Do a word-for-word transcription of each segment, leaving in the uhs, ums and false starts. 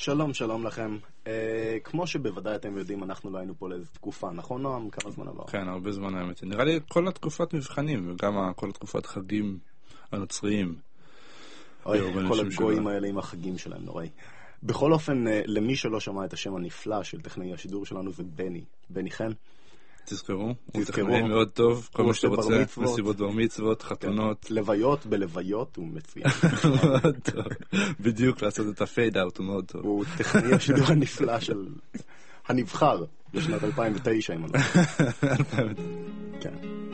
שלום, שלום לכם. אה, כמו שבוודאי אתם יודעים, אנחנו לא היינו פה לאיזו תקופה, נכון נועם? כמה זמן עבר? כן, הרבה זמן האמת. נראה לי כל התקופת מבחנים, וגם כל התקופת חגים הנוצריים. אוי, כל הגויים האלה עם החגים שלהם, נוראי. בכל אופן, למי שלא שמע את השם הנפלא של טכנאי השידור שלנו, זה בני. בני חן. תזכרו, הוא טכנאי מאוד טוב, כל מה שאתה רוצה, מסיבות בר מצוות, חתונות. לוויות, בלוויות, הוא מצוין. מאוד טוב. בדיוק לעשות את הפייד אאוט, הוא מאוד טוב. הוא טכנאי השידור הנפלא של הנבחר בשנת אלפיים ותשע, אם אני לא. כן.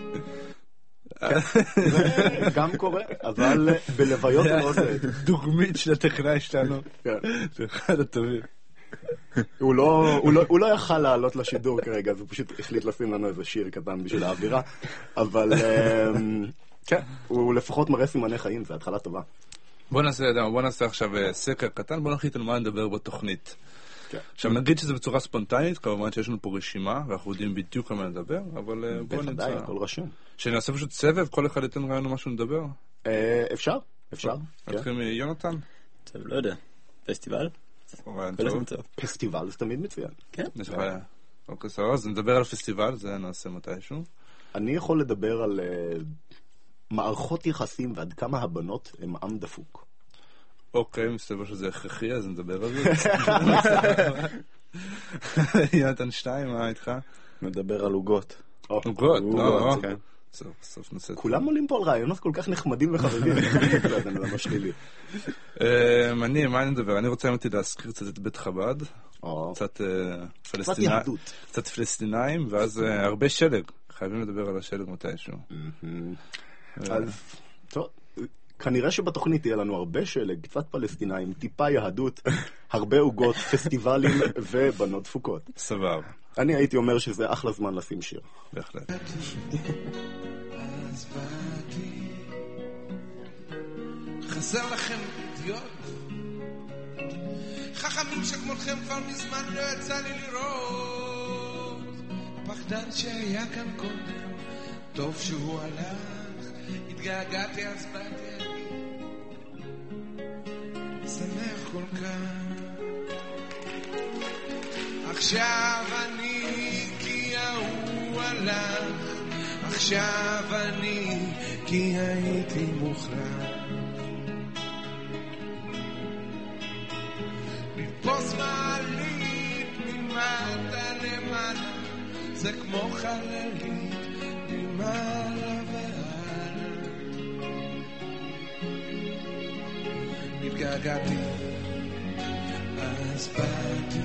זה גם קורה, אבל בלוויות הוא לא עושה את זה. דוגמית של הטכנאי שלנו. זה אחד הטובים. הוא לא, הוא לא, הוא לא יכל לעלות לשידור כרגע, אז הוא פשוט החליט לשים לנו איזה שיר קטן בשביל האווירה, אבל כן, הוא לפחות מראה סימני חיים, זה התחלה טובה. בוא נעשה, בוא נעשה עכשיו סקר קטן, בוא נחליט על מה נדבר בתוכנית. עכשיו נגיד שזה בצורה ספונטנית, כמובן שיש לנו פה רשימה, ואנחנו יודעים בדיוק על מה נדבר, אבל בוא נמצא. בוודאי, הכל רשום. שנעשה פשוט סבב, כל אחד ייתן רעיון משהו נדבר. אפשר, אפשר. נתחיל מיונתן? טוב, לא יודע. פסטיבל? פסטיבל זה תמיד מצוין. כן. אוקיי, סבבה, אז נדבר על פסטיבל, זה נעשה מתישהו. אני יכול לדבר על מערכות יחסים ועד כמה הבנות הם עם דפוק. אוקיי, מסתבר שזה הכרחי, אז נדבר על זה. יונתן שתיים, מה איתך? נדבר על עוגות. עוגות, לא, כן. סוף, סוף נעשה. כולם עולים פה על רעיונות כל כך נחמדים וחברים. זה לא שלילי. אני, מה אני מדבר? אני רוצה אמרתי להזכיר קצת את בית חב"ד. קצת פלסטינאים. קצת פלסטינאים, ואז הרבה שלג. חייבים לדבר על השלג מתישהו. אז, טוב. כנראה שבתוכנית יהיה לנו הרבה שלג, קצת פלסטינאים, טיפה יהדות, הרבה עוגות, פסטיבלים ובנות דפוקות. סבב. אני הייתי אומר שזה אחלה זמן לשים שיר. בהחלט. אז באתי, חסר לכם אידיוט, חכמים שכמותכם כבר מזמן לא יצא לי לראות, הפחדן שהיה כאן קודם, טוב שהוא הלך, התגעגעתי אז באתי, שמח כל כך. עכשיו אני כי ההוא הלך, עכשיו אני כי הייתי מוכרח לתפוס מעלית ממטה למעלה, זה כמו חללית ממעלה ועלה. התגעגעתי אז באתי,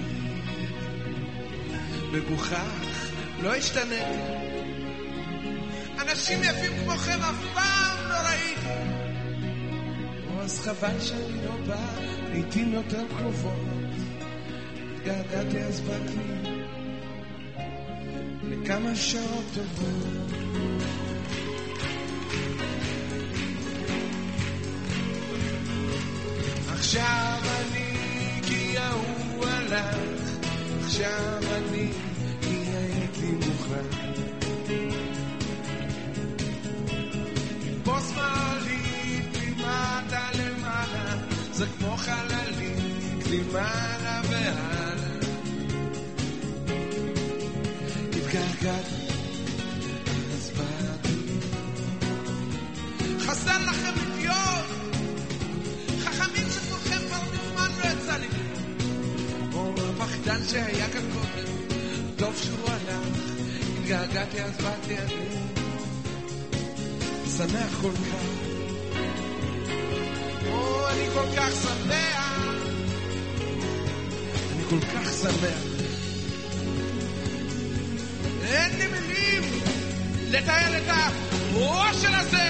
מגוחך לא השתנתי, אנשים יפים כמוכם אף פעם לא ראיתי, אז חבל שאני לא בא לעתים יותר קרובות. התגעגעתי אז באתי לכמה שעות טובות. עכשיו אני כי ההוא הלך, עכשיו אני כי הייתי מוכרח לתפוס מעלית ממטה למעלה, זה כמו חללית למעלה והלאה. התגעגעתי אז באתי, חסר לכם אידיוט, חכמים שכולכם כבר מזמן לא יצא לי או הפחדן שהיה כאן קודם, טוב שהוא הלך, התגעגעתי אז באתי, אני שמח כל כך, או אני כל כך שמח, אני כל כך שמח, אין לי מילים לתאר את האושר הזה.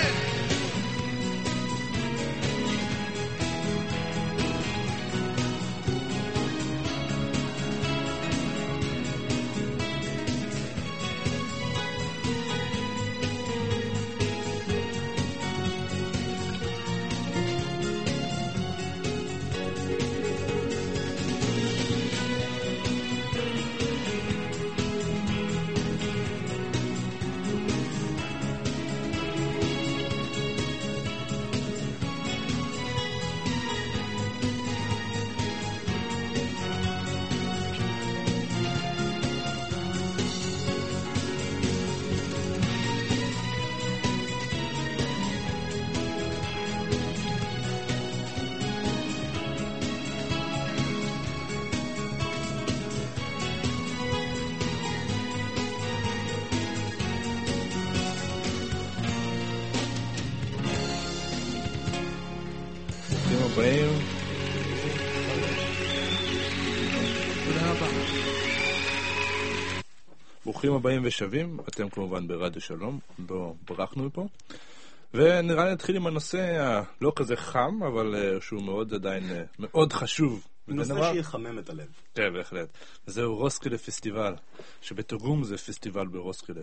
באים. תודה רבה. ברוכים הבאים ושבים, אתם כמובן ברדיו שלום, לא ברחנו מפה. ונראה לי נתחיל עם הנושא הלא כזה חם, אבל שהוא מאוד עדיין, מאוד חשוב. נושא שיחמם את הלב. כן, בהחלט. וזהו רוסקילד פסטיבל, שבתרגום זה פסטיבל ברוסקילד.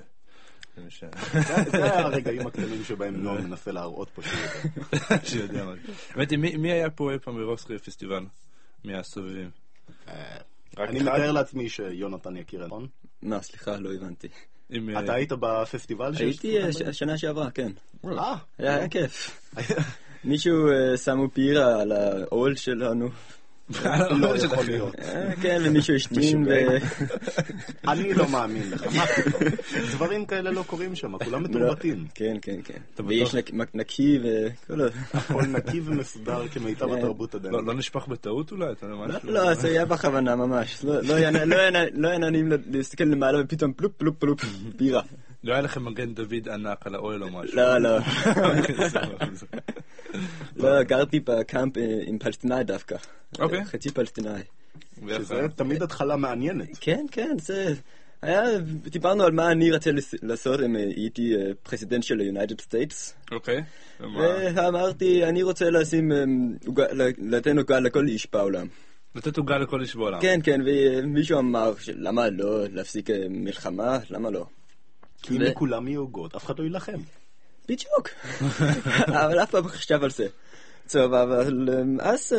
זה הרגעים הקטנים שבהם נועם מנסה להראות פה שיודע. שיודע מה. באמת, מי היה פה אי פעם ברוסקילד פסטיבל? מהסובבים? אני מתאר לעצמי שיונתן יכיר, נכון? מה, סליחה, לא הבנתי. אתה היית בפסטיבל? הייתי השנה שעברה, כן. אה? היה כיף. מישהו שמו בירה על האול שלנו. לא יכול להיות. כן, ומישהו השתין ו... אני לא מאמין לך, מה פתאום? דברים כאלה לא קורים שם, כולם מתורבתים. כן, כן, כן. ויש נקי וכל... הכל נקי ומסודר כמיטב התרבות הדנית. לא נשפך בטעות אולי? לא, זה היה בכוונה ממש. לא היה נעים להסתכל למעלה ופתאום פלופ פלופ פלופ בירה. לא היה לכם מגן דוד ענק על האוהל או משהו? לא, לא. לא, גרתי בקאמפ עם פלסטינאי דווקא. אוקיי. חצי פלסטינאי. שזה תמיד התחלה מעניינת. כן, כן, זה... היה... דיברנו על מה אני רצה לעשות אם הייתי פרסידנט של היונייטד סטייטס. אוקיי. ואמרתי, אני רוצה לשים... לתת עוגה לכל איש בעולם. לתת עוגה לכל איש בעולם. כן, כן, ומישהו אמר, למה לא להפסיק מלחמה? למה לא? כי אם לכולם יהיו עוגות, אף אחד לא ילחם. בדיוק. אבל אף פעם חשב על זה. טוב, אבל אז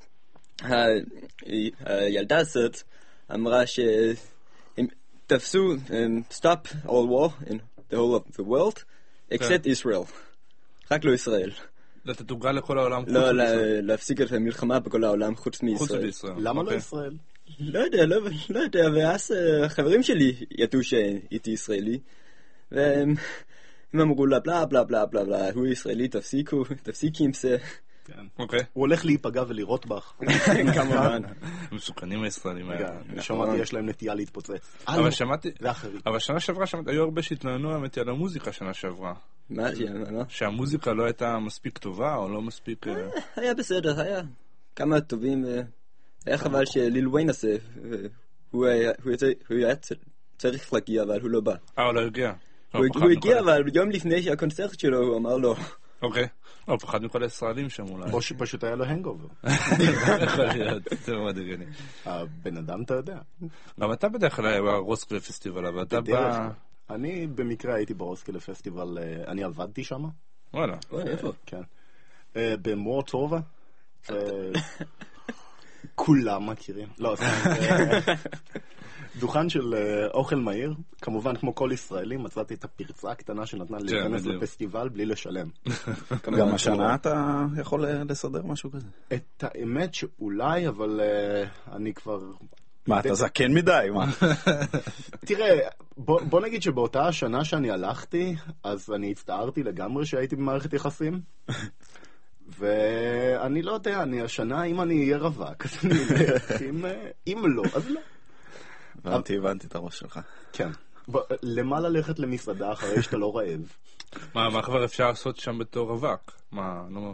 הילדה הזאת אמרה שהם תפסו stop all war in the whole of the world except Israel. רק לא ישראל. לתת עוגה לכל העולם חוץ מישראל. מישראל. לא, להפסיק את המלחמה בכל העולם חוץ מישראל. חוץ מישראל. למה לא ישראל? לא יודע, לא יודע, ואז החברים שלי ידעו שהייתי ישראלי, והם אמרו לה בלה בלה בלה בלה בלה, הוא ישראלי, תפסיקו, תפסיקי עם זה. אוקיי. הוא הולך להיפגע ולירות בך. כמובן. מסוכנים הישראלים האלה. שמעתי, יש להם נטייה להתפוצץ. אבל שמעתי, אבל שנה שעברה שמעתי, היו הרבה שהתלוננו האמת על המוזיקה שנה שעברה. מה? שהמוזיקה לא הייתה מספיק טובה או לא מספיק... היה בסדר, היה כמה טובים. היה חבל שליל ויין הזה, הוא היה צריך להגיע, אבל הוא לא בא. אה, הוא לא הגיע. הוא הגיע, אבל יום לפני שהקונצרט שלו, הוא אמר לו. אוקיי. הוא פחד מכל הישראלים שם אולי. או שפשוט היה לו הנגובר. יכול להיות, זה מאוד הגיוני. הבן אדם אתה יודע. אבל אתה בדרך כלל היה ברוסקילד פסטיבל, אבל אתה בא... אני במקרה הייתי ברוסקילד פסטיבל, אני עבדתי שם. וואלה. איפה? כן. במורטובה. כולם מכירים. לא, דוכן של אוכל מהיר, כמובן כמו כל ישראלי, מצאתי את הפרצה הקטנה שנתנה להיכנס לפסטיבל בלי לשלם. גם השנה אתה יכול לסדר משהו כזה? את האמת שאולי, אבל אני כבר... מה, אתה זקן מדי? מה? תראה, בוא נגיד שבאותה השנה שאני הלכתי, אז אני הצטערתי לגמרי שהייתי במערכת יחסים. ואני לא יודע, אני השנה, אם אני אהיה רווק, אז אני אלך, אם לא, אז לא. הבנתי, הבנתי את הראש שלך. כן. למה ללכת למסעדה אחרי שאתה לא רעב? מה, מה כבר אפשר לעשות שם בתור רווק? מה, לא...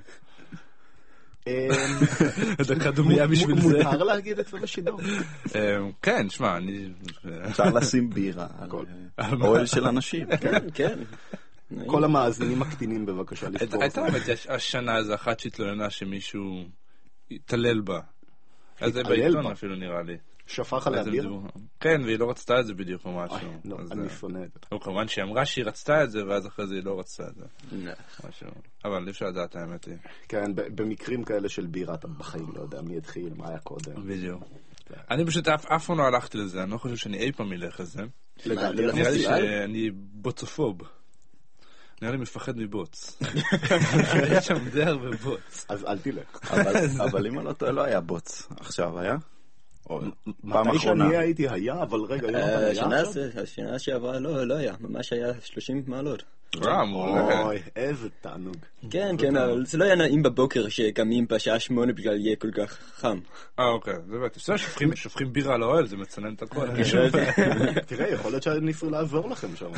דקה דומיה בשביל זה. מותר להגיד את זה בשידור? כן, שמע, אני... אפשר לשים בירה על אוהל של אנשים. כן, כן. כל המאזינים הקטינים בבקשה לפתור. הייתה באמת השנה איזו אחת שהתלוננה שמישהו התעלל בה. אז זה בעיתון אפילו נראה לי. שפך עליה בירה? כן, והיא לא רצתה את זה בדיוק או משהו. לא, אני שונא את זה. או כמובן שהיא אמרה שהיא רצתה את זה, ואז אחרי זה היא לא רצתה את זה. אבל אי אפשר לדעת האמת היא. כן, במקרים כאלה של בירה אתה בחיים לא יודע מי התחיל, מה היה קודם. בדיוק. אני פשוט אף פעם לא הלכתי לזה, אני לא חושב שאני אי פעם אלך לזה. נראה לי שאני בוטופוב. נראה לי מפחד מבוץ. יש שם די הרבה בוץ. אז אל תלך. אבל אם לא לא היה בוץ. עכשיו היה? מתי שאני הייתי היה, אבל רגע, השנה שעברה לא היה, ממש היה שלושים מעלות. אוי, איזה תענוג. כן, כן, אבל זה לא היה נעים בבוקר שקמים בשעה שמונה בגלל יהיה כל כך חם. אה, אוקיי, זה בטח. בסדר, שופכים בירה על האוהל, זה מצנן את הכל. תראה, יכול להיות שניסו לעזור לכם שם.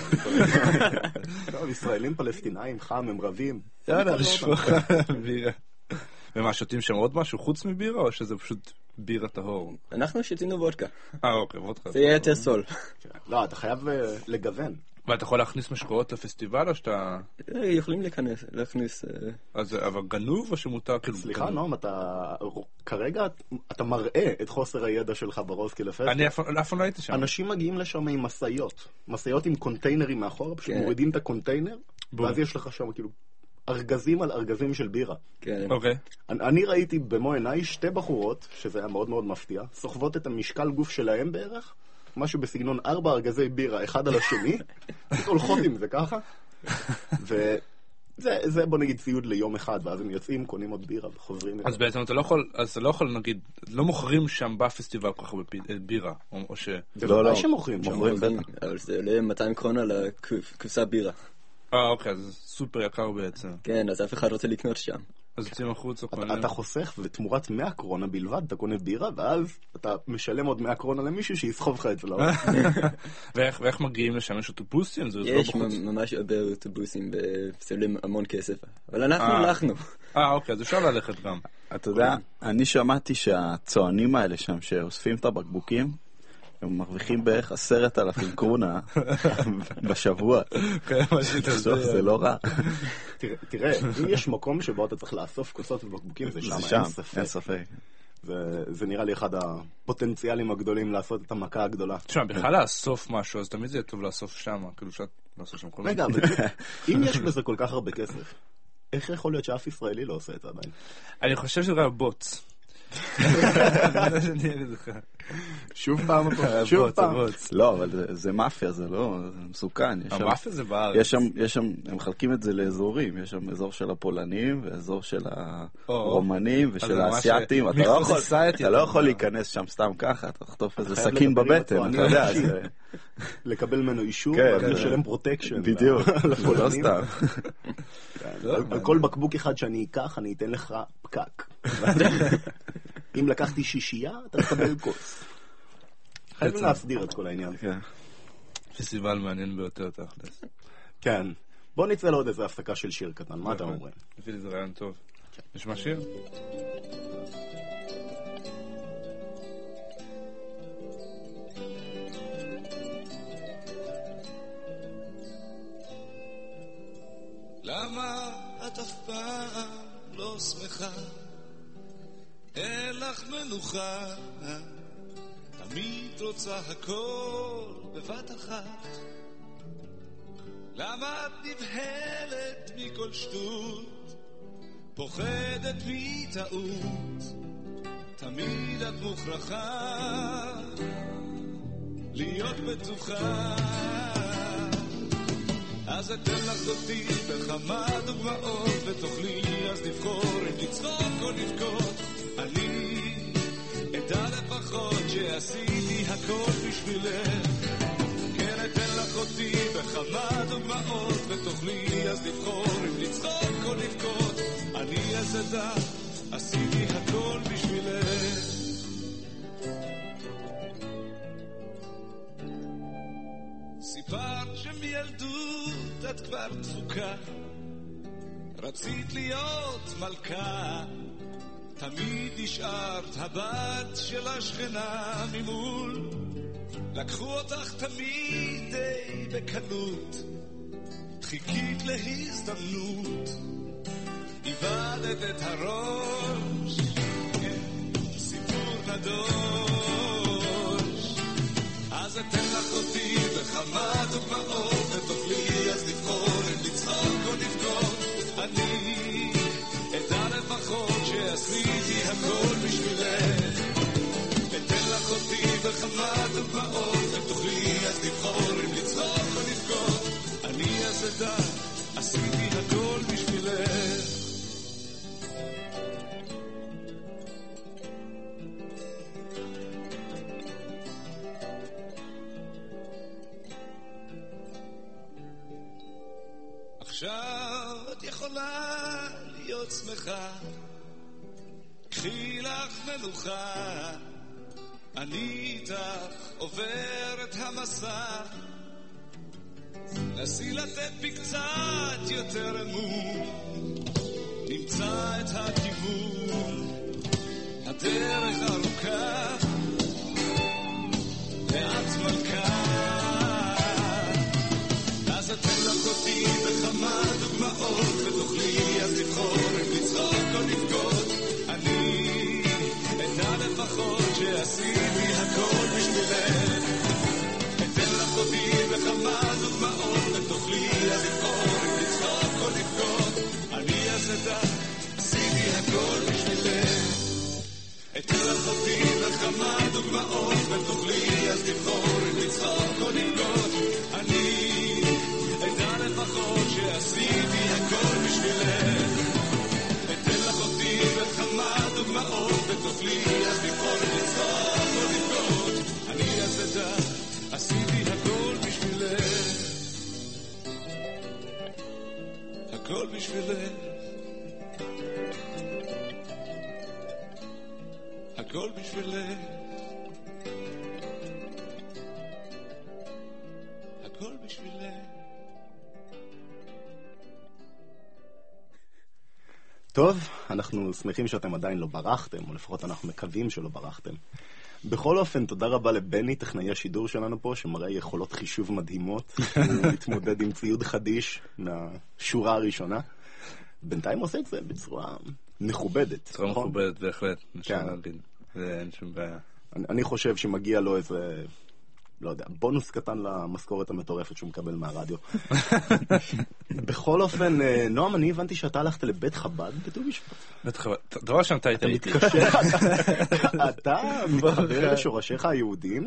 ישראלים פלסטינאים, חם, הם רבים. יאללה, לשפוך בירה. ומה, שותים שם עוד משהו חוץ מבירה, או שזה פשוט בירה טהור? אנחנו שתינו וודקה. אה, אוקיי, וודקה. זה יהיה יותר סול. לא, אתה חייב לגוון. ואתה יכול להכניס משקאות לפסטיבל, או שאתה... יכולים להכניס, להכניס... אז אבל גנוב, או שמותר כאילו... סליחה, נועם, אתה... כרגע אתה מראה את חוסר הידע שלך ברוסקי לפסטיבל. אני אף פעם לא הייתי שם. אנשים מגיעים לשם עם מסעיות. מסעיות עם קונטיינרים מאחורה, פשוט מורידים את הקונטיינר, ואז יש לך שם כאילו... ארגזים על ארגזים של בירה. כן. אוקיי. אני ראיתי במו עיניי שתי בחורות, שזה היה מאוד מאוד מפתיע, סוחבות את המשקל גוף שלהם בערך, משהו בסגנון ארבע ארגזי בירה, אחד על השני, הולכות עם זה ככה, וזה בוא נגיד ציוד ליום אחד, ואז הם יוצאים, קונים עוד בירה וחוזרים. אז בעצם אתה לא יכול, אז אתה לא יכול נגיד, לא מוכרים שם בפסטיבל כל כך הרבה בירה, או ש... זה לא שמוכרים שם. אבל זה עולה מאתיים קרונה לקופסה בירה. אה, אוקיי, אז סופר יקר בעצם. כן, אז אף אחד רוצה לקנות שם. אז יוצאים החוץ או קונה... אתה חוסך, ותמורת מאה קרונה בלבד, אתה קונה בירה, ואז אתה משלם עוד מאה קרונה למישהו שיסחוב לך את זה. ואיך מגיעים לשם? יש אוטובוסים? יש ממש הרבה אוטובוסים, וזה עולה המון כסף. אבל אנחנו הלכנו. אה, אוקיי, אז אפשר ללכת גם. אתה יודע, אני שמעתי שהצוענים האלה שם, שאוספים את הבקבוקים, הם מרוויחים בערך עשרת אלפים קרונה בשבוע. זה לא רע. תראה, אם יש מקום שבו אתה צריך לאסוף כוסות ובקבוקים, זה שם, אין ספק. זה נראה לי אחד הפוטנציאלים הגדולים לעשות את המכה הגדולה. תשמע, בכלל לאסוף משהו, אז תמיד זה טוב לאסוף שם, כאילו שאת לאסוף שם כל מיני. רגע, אבל אם יש בזה כל כך הרבה כסף, איך יכול להיות שאף ישראלי לא עושה את זה עדיין? אני חושב שזה רע בוץ. שוב פעם, שוב פעם. לא, אבל זה מאפיה, זה לא, זה מסוכן. המאפיה זה בארץ. יש שם, הם מחלקים את זה לאזורים, יש שם אזור של הפולנים, ואזור של הרומנים, ושל האסייתים. אתה לא יכול להיכנס שם סתם ככה, אתה תחטוף איזה סכין בבטן, אתה יודע. לקבל ממנו אישור, ולשלם פרוטקשן. בדיוק, לא סתם. על כל בקבוק אחד שאני אקח, אני אתן לך פקק. אם לקחתי שישייה, אתה מקבל כוס. חייבים להסדיר את כל העניין. פסטיבל מעניין ביותר תכלס. כן. בוא נצא לעוד איזה הפסקה של שיר קטן. מה אתה אומר? לפי לי זה רעיון טוב. נשמע שיר? למה את אף פעם לא שמחה? אין לך מנוחה, תמיד רוצה הכל בבת אחת. למה את נבהלת מכל שטות, פוחדת מטעות, תמיד את מוכרחה להיות בטוחה. אז אתן לך אותי בכמה דוגמאות ותוכלי אז לבחור אם לצחוק או לבכות. אני אדע לפחות שעשיתי הכל בשבילך. כן אתן לך אותי בכמה דוגמאות ותוכלי אז לבחור אם לצחוק או לבכות. אני אז אדע עשיתי הכל בשבילך. סיפרת שמילדות את כבר דפוקה, רצית להיות מלכה, תמיד נשארת הבת של השכנה ממול. לקחו אותך תמיד די בקלות, חיכית להזדמנות, איבדת את הראש, סיפור נדוש. אז אתן לך אותי בכמה דוגמאות ותוכלי אז לבחור אם לצחוק או לבכות. אני אדע לפחות שעשיתי הכל בשבילך. אתן לך אותי בכמה דוגמאות ותוכלי אז לבחור אם לצחוק או לבכות. אני אז אדע עשיתי הכל בשבילך. עכשיו את יכולה להיות שמחה, קחי לך מנוחה, אני איתך עובר את המסע. נסי לתת בי קצת יותר אמון, נמצא תמצא את הכיוון, הדרך ארוכה, ואת מלכה. אז אתן לך אותי בכמה דוגמאות, ותוכלי אז לבחור אם לצחוק או לבכות. אני אדע לפחות שעשיתי הכל בשבילך. אתן לך אותי בכמה דוגמאות, ותוכלי אז לבחור אם לצחוק או לבכות. אני אז אדע, עשיתי הכל בשבילך. אתן לך אותי בכמה דוגמאות, ותוכלי אז לבחור אם לצחוק או לבכות. אני אדע לפחות שעשיתי הכל בשבילך. אתן לך אותי בכמה דוגמאות, ותוכלי אז לבחור אם לצחוק או לבכות. אני אז אדע, עשיתי הכל בשבילך. הכל בשבילך. הכל בשבילך. הכל בשבילך. טוב, אנחנו שמחים שאתם עדיין לא ברחתם, או לפחות אנחנו מקווים שלא ברחתם. בכל אופן, תודה רבה לבני, טכנאי השידור שלנו פה, שמראה יכולות חישוב מדהימות. הוא מתמודד עם ציוד חדיש מהשורה הראשונה. בינתיים עושה את זה בצורה מכובדת. בצורה מכובדת, בהחלט. נשמע להגיד. אין שום בעיה. אני חושב שמגיע לו איזה, לא יודע, בונוס קטן למשכורת המטורפת שהוא מקבל מהרדיו. בכל אופן, נועם, אני הבנתי שאתה הלכת לבית חב"ד בט"ו בשבט. בית חב"ד, דבר שם אתה היית איתי. אתה מתחבר לשורשיך היהודיים?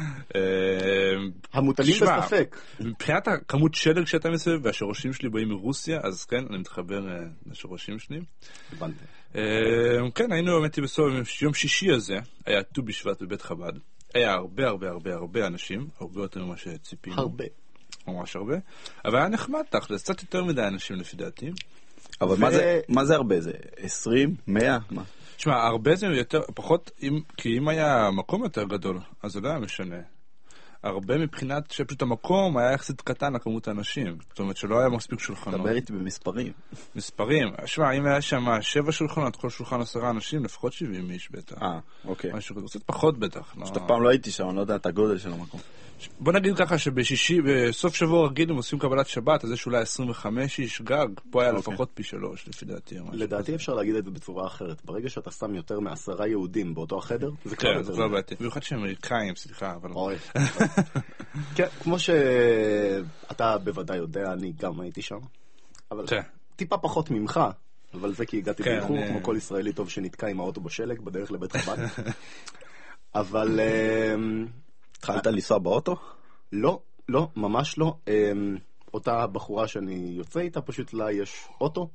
המוטלים בספק. מבחינת הכמות שלג שאתה מסביב, והשורשים שלי באים מרוסיה, אז כן, אני מתחבר לשורשים שלי. הבנתי. כן, היינו באמת בסוף יום שישי הזה, היה ט"ו בשבט בבית חב"ד. היה הרבה הרבה הרבה הרבה אנשים, הרבה יותר ממה שציפינו. הרבה. ממש הרבה. אבל היה נחמד תכל'ס, קצת יותר מדי אנשים לפי דעתי. אבל ו... מה, זה, מה זה הרבה? זה עשרים? מאה? מה? תשמע, הרבה זה יותר, פחות, אם, כי אם היה מקום יותר גדול, אז זה לא היה משנה. הרבה מבחינת שפשוט המקום היה יחסית קטן לכמות האנשים. זאת אומרת שלא היה מספיק שולחנות. דבר איתי במספרים. מספרים. שמע, אם היה שם שבע שולחנות, כל שולחן עשרה אנשים, לפחות שבעים איש בטח. אה, אוקיי. משהו כזה, קצת פחות בטח. שאתה פעם לא הייתי שם, אני לא יודע את הגודל של המקום. בוא נגיד ככה שבשישי, בסוף שבוע רגיל הם עושים קבלת שבת, אז יש אולי עשרים וחמש איש גג, פה היה לפחות פי שלוש, לפי דעתי. לדעתי אפשר להגיד את זה בצורה אחרת. ברגע שאתה שם יותר מעשרה יהודים באותו החדר, זה כבר כן, זה כבר בעייתי. במיוחד שהם אמריקאים, סליחה, אבל... כן, כמו שאתה בוודאי יודע, אני גם הייתי שם. אבל טיפה פחות ממך, אבל זה כי הגעתי באיחור, כמו כל ישראלי טוב שנתקע עם האוטו בשלג בדרך לבית חב"ד. אבל... התחלת לנסוע באוטו? לא, לא, ממש לא. אותה בחורה שאני יוצא איתה, פשוט לה יש אוטו,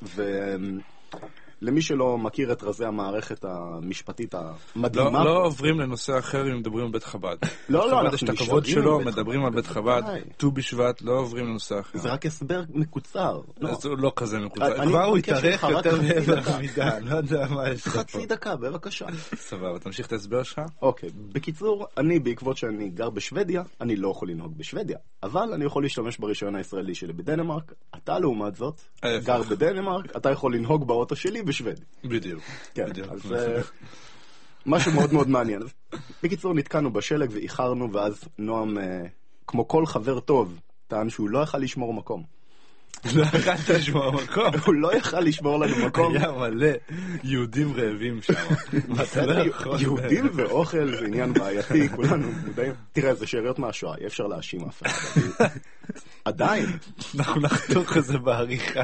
ולמי שלא מכיר את רזי המערכת המשפטית המדהימה... לא עוברים לנושא אחר אם מדברים על בית חב"ד. לא, לא, אנחנו נשארים על בית חב"ד. יש את הכבוד שלו, מדברים על בית חב"ד, ט"ו בשבט, לא עוברים לנושא אחר. זה רק הסבר מקוצר. זה לא כזה מקוצר. כבר הוא יתארך יותר מעבר למידה, לא יודע מה יש לך פה. חצי דקה, בבקשה. סבבה, תמשיך את ההסבר שלך. אוקיי, בקיצור, אני בעקבות שאני גר בשוודיה, אני לא יכול לנהוג בשוודיה, אבל אני יכול להשתמש ברישיון הישראלי שלי בדנמרק. אתה לעומת זאת, גר בדנמרק, אתה יכול לנהוג באוטו שלי בשוודיה. בדיוק. כן, אז משהו מאוד מאוד מעניין. בקיצור, נתקענו בשלג ואיחרנו, ואז נועם, כמו כל חבר טוב, טען שהוא לא יכל לשמור מקום. לא יכלת לשמור מקום? הוא לא יכל לשמור לנו מקום. היה מלא יהודים רעבים שם. יהודים ואוכל זה עניין בעייתי, כולנו מודעים. תראה, זה שאריות מהשואה, אי אפשר להאשים אף אחד. עדיין. אנחנו נחתוך את זה בעריכה.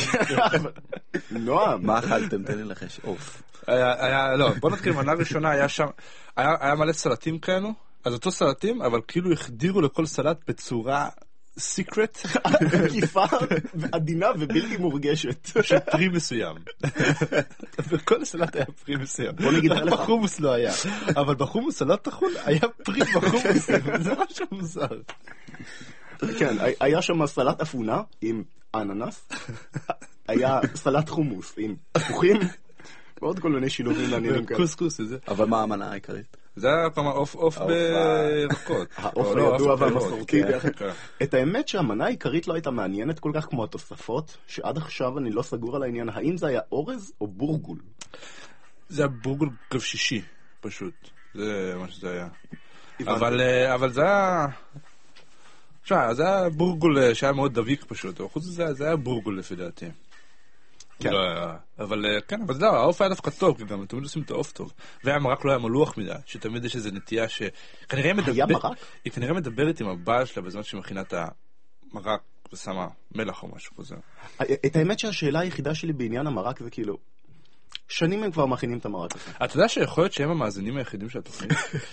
נועם. מה אכלתם? תן לי לחש. עוף. לא, בוא נתחיל, מנה ראשונה היה שם, היה מלא סלטים כאלו, אז אותו סלטים, אבל כאילו החדירו לכל סלט בצורה... סיקרט, עקיפה, עדינה ובלתי מורגשת. של פרי מסוים. וכל הסלט היה פרי מסוים. בוא נגיד לך. בחומוס לא היה. אבל בחומוס הלא תחול היה פרי בחומוס. זה משהו מוזר. כן, היה שם סלט אפונה עם אננס. היה סלט חומוס עם תפוחים. ועוד כל מיני שילובים לעניינים כאלה. קוסקוס, זה. אבל מה המנה העיקרית? זה היה פעם עוף עוף בירקות. העוף הידוע והמסורתי. את האמת שהמנה העיקרית לא הייתה מעניינת כל כך כמו התוספות, שעד עכשיו אני לא סגור על העניין, האם זה היה אורז או בורגול? זה היה בורגול גבשישי, פשוט. זה מה שזה היה. אבל זה היה... תשמע, זה היה בורגול שהיה מאוד דביק פשוט, חוץ מזה זה היה בורגול לפי דעתי. כן. אבל כן, אבל זה, העוף היה דווקא טוב, כי גם תמיד עושים את העוף טוב. והמרק לא היה מלוח מדי, שתמיד יש איזו נטייה ש... היה מרק? היא כנראה מדברת עם הבעל שלה בזמן שהיא מכינה את המרק ושמה מלח או משהו כזה. את האמת שהשאלה היחידה שלי בעניין המרק זה כאילו... שנים הם כבר מכינים את המרק הזה. אתה יודע שיכול להיות שהם המאזינים היחידים של התוכנית?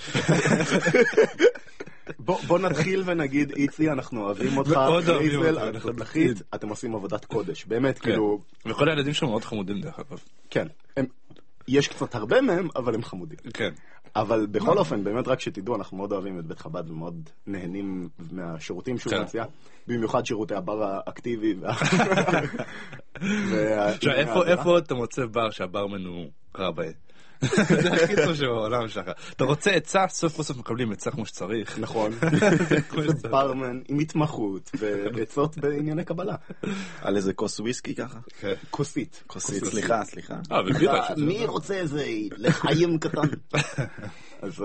בוא נתחיל ונגיד, איצי, אנחנו אוהבים אותך, רייזל, תותחית, אתם עושים עבודת קודש, באמת, כאילו... וכל הילדים שלנו מאוד חמודים דרך אגב. כן, יש קצת הרבה מהם, אבל הם חמודים. כן. אבל בכל אופן, באמת רק שתדעו, אנחנו מאוד אוהבים את בית חב"ד ומאוד נהנים מהשירותים שהוא מציע, במיוחד שירותי הבר האקטיבי. איפה אתה מוצא בר שהברמן הוא רבי? זה הכי טוב שבעולם שלך. אתה רוצה עצה, סוף בסוף מקבלים עצה כמו שצריך. נכון. זה ברמן עם התמחות ועצות בענייני קבלה. על איזה כוס וויסקי ככה? כוסית. כוסית, סליחה, סליחה. מי רוצה איזה לחיים קטן? אז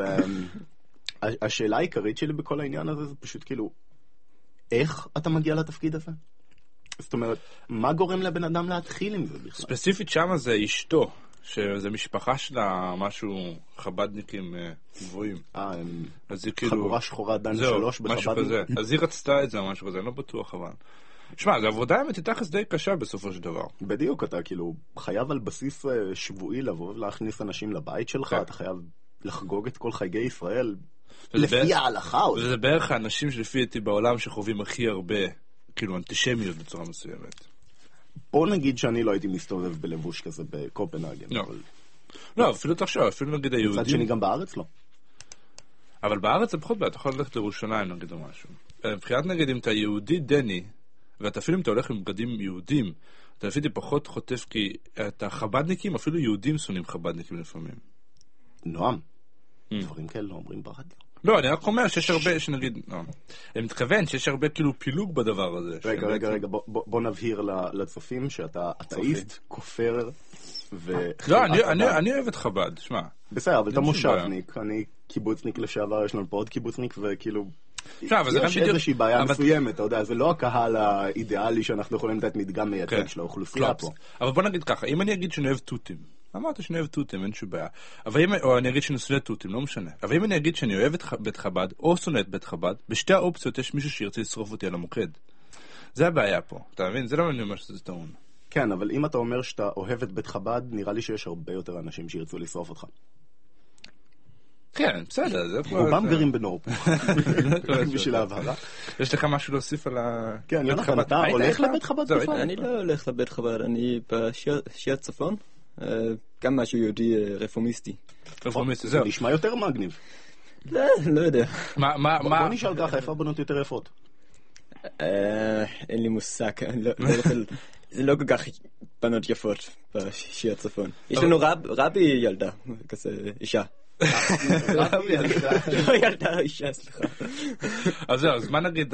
השאלה העיקרית שלי בכל העניין הזה זה פשוט כאילו, איך אתה מגיע לתפקיד הזה? זאת אומרת, מה גורם לבן אדם להתחיל עם זה בכלל? ספציפית שמה זה אשתו. שזה משפחה שלה, משהו חבדניקים גבוהים. אה, הם חגורה שחורה דן שלוש בחבדניק. אז היא רצתה את זה או משהו כזה, אני לא בטוח אבל. שמע, זו עבודה האמת תכלס די קשה בסופו של דבר. בדיוק, אתה כאילו חייב על בסיס שבועי לבוא ולהכניס אנשים לבית שלך, אתה חייב לחגוג את כל חגי ישראל לפי ההלכה. וזה בערך האנשים שלפי איתי בעולם שחווים הכי הרבה, כאילו אנטישמיות בצורה מסוימת. בוא נגיד שאני לא הייתי מסתובב בלבוש כזה בקופנהגן. לא, לא, אפילו תחשוב, אפילו נגיד היהודים. מצד שני גם בארץ לא. אבל בארץ זה פחות בעיה, אתה יכול ללכת לירושלים נגיד או משהו. מבחינת נגיד אם אתה יהודי דני, ואתה אפילו אם אתה הולך עם בגדים יהודים, אתה לפי פחות חוטף כי אתה חבדניקים, אפילו יהודים שונאים חבדניקים לפעמים. נועם, דברים כאלה לא אומרים ברדיו. לא, אני רק אומר שיש הרבה, שנגיד, לא, אני מתכוון שיש הרבה כאילו פילוג בדבר הזה. רגע, רגע, רגע, בוא נבהיר לצופים שאתה אתאיסט, כופר, ו... לא, אני אוהב את חב"ד, שמע. בסדר, אבל אתה מושבניק, אני קיבוצניק לשעבר, יש לנו פה עוד קיבוצניק, וכאילו... יש איזושהי בעיה מסוימת, אתה יודע, זה לא הקהל האידיאלי שאנחנו יכולים לתת מדגם מייצג של האוכלוסייה פה. אבל בוא נגיד ככה, אם אני אגיד שאני אוהב תותים, אמרת שאני אוהב תותים, אין שום בעיה. או אני אגיד שאני שונא תותים, לא משנה. אבל אם אני אגיד שאני אוהב את בית חב"ד, או שונא את בית חב"ד, בשתי האופציות יש מישהו שירצה לשרוף אותי על המוקד. זה הבעיה פה, אתה מבין? זה לא אני אומר שזה טעון. כן, אבל אם אתה אומר שאתה אוהב את בית חב"ד, נראה לי שיש הרבה יותר אנשים שירצו לשרוף אותך. כן, בסדר, זה פה... רובם גרים בנורפו. בשביל ההבהרה. יש לך משהו להוסיף על ה... כן, יונתן, אתה הולך לבית חב"ד בכלל? אני לא הולך לבית חב"ד, אני בשיעת צפון. גם משהו יהודי רפורמיסטי. רפורמיסטי, זהו. זה נשמע יותר מגניב. לא, לא יודע. בוא נשאל ככה, איפה הבנות יותר יפות? אין לי מושג, זה לא כל כך בנות יפות בשיעת צפון. יש לנו רבי ילדה, כזה אישה. רבי ילדה. לא ילדה אישה, סליחה. אז זהו, אז מה נגיד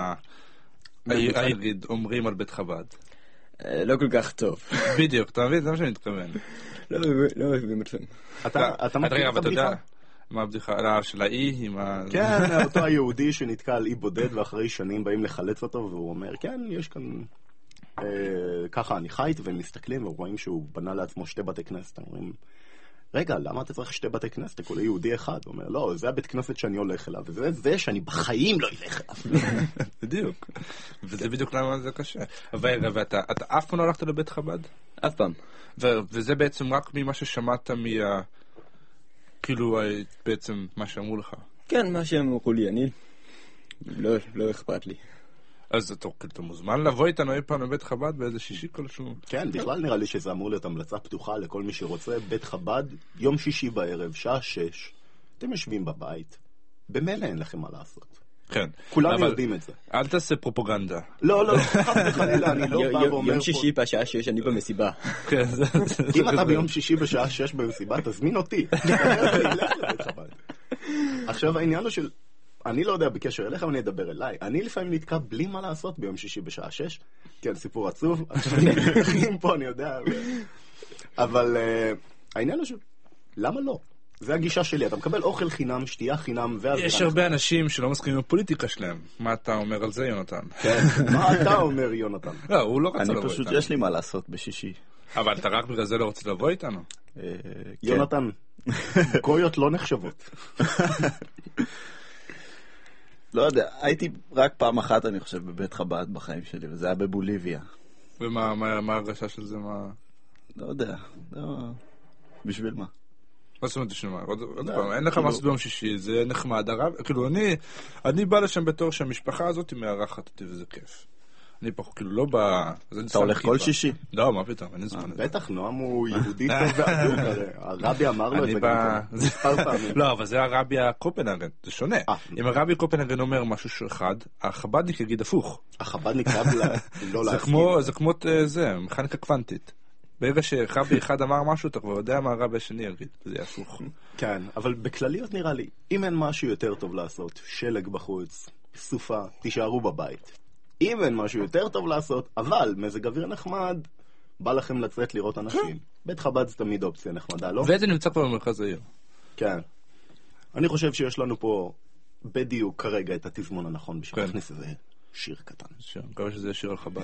נגיד אומרים על בית חב"ד? לא כל כך טוב. בדיוק, אתה מבין? זה מה שאני מתכוון. לא אוהבים אתכם. אתה מכיר את הבדיחה? מה הבדיחה? של האי? כן, אותו היהודי שנתקע על אי בודד ואחרי שנים באים לחלץ אותו והוא אומר, כן, יש כאן ככה אני חי והם מסתכלים ורואים שהוא בנה לעצמו שתי בתי כנסת, אומרים רגע, למה אתה צריך שתי בתי כנסת? אתה כולה יהודי אחד. הוא אומר, לא, זה הבית כנסת שאני הולך אליו, וזה זה שאני בחיים לא אלך אליו. בדיוק. וזה בדיוק למה זה קשה. ואתה אף פעם לא הלכת לבית חב"ד? אף פעם. וזה בעצם רק ממה ששמעת מה... כאילו, בעצם מה שאמרו לך. כן, מה שאמרו לי, אני... לא אכפת לי. אז אתה מוזמן לבוא איתנו אי פעם לבית חב"ד באיזה שישי כלשהו? כן, בכלל נראה לי שזה אמור להיות המלצה פתוחה לכל מי שרוצה. בית חב"ד, יום שישי בערב, שעה שש, אתם יושבים בבית, במילא אין לכם מה לעשות. כן. כולם יודעים את זה. אל תעשה פרופוגנדה. לא, לא, חס וחלילה, אני לא בא ואומר פה... יום שישי בשעה שש אני במסיבה. אם אתה ביום שישי בשעה שש במסיבה, תזמין אותי. עכשיו העניין הוא של... אני לא יודע בקשר אליך, אני אדבר אליי. אני לפעמים נתקע בלי מה לעשות ביום שישי בשעה שש. כן, סיפור עצוב. אני פה, אני יודע. אבל העניין הוא של... למה לא? זה הגישה שלי, אתה מקבל אוכל חינם, שתייה חינם, יש הרבה אנשים שלא מסכימים עם הפוליטיקה שלהם. מה אתה אומר על זה, יונתן? כן, מה אתה אומר, יונתן? לא, הוא לא רצה לבוא איתנו. אני פשוט, יש לי מה לעשות בשישי. אבל אתה רק בגלל זה לא רוצה לבוא איתנו? יונתן, גויות לא נחשבות. לא יודע, הייתי רק פעם אחת, אני חושב, בבית חב"ד בחיים שלי, וזה היה בבוליביה. ומה הרגשה של זה? לא יודע, בשביל מה? מה זאת אומרת בשביל מה? עוד פעם, אין לך משהו ביום שישי, זה נחמד. כאילו, אני בא לשם בתור שהמשפחה הזאת מארחת אותי וזה כיף. אני פה כאילו לא בא... אתה הולך כל שישי? לא, מה פתאום, אין זמן. בטח, נועם הוא יהודי טוב והדוק, הרבי אמר לו את זה גם מספר פעמים. לא, אבל זה הרבי הקופנהגן, זה שונה. אם הרבי הקופנהגן אומר משהו אחד, החבדניק יגיד הפוך. החבדניק חייב לא להסכים. זה כמו זה, מכניקה קוונטית. ברגע שרבי אחד אמר משהו, אתה כבר יודע מה הרבי השני יגיד, זה יהיה הפוך. כן, אבל בכלליות נראה לי, אם אין משהו יותר טוב לעשות, שלג בחוץ, סופה, תישארו בבית. אם אין משהו יותר טוב לעשות, אבל מזג אוויר נחמד, בא לכם לצאת לראות אנשים. בית חב"ד זה תמיד אופציה נחמדה, לא? וזה נמצא כבר במרכז העיר. כן. אני חושב שיש לנו פה בדיוק כרגע את התזמון הנכון בשביל להכניס איזה שיר קטן. שיר, אני מקווה שזה שיר על חב"ד.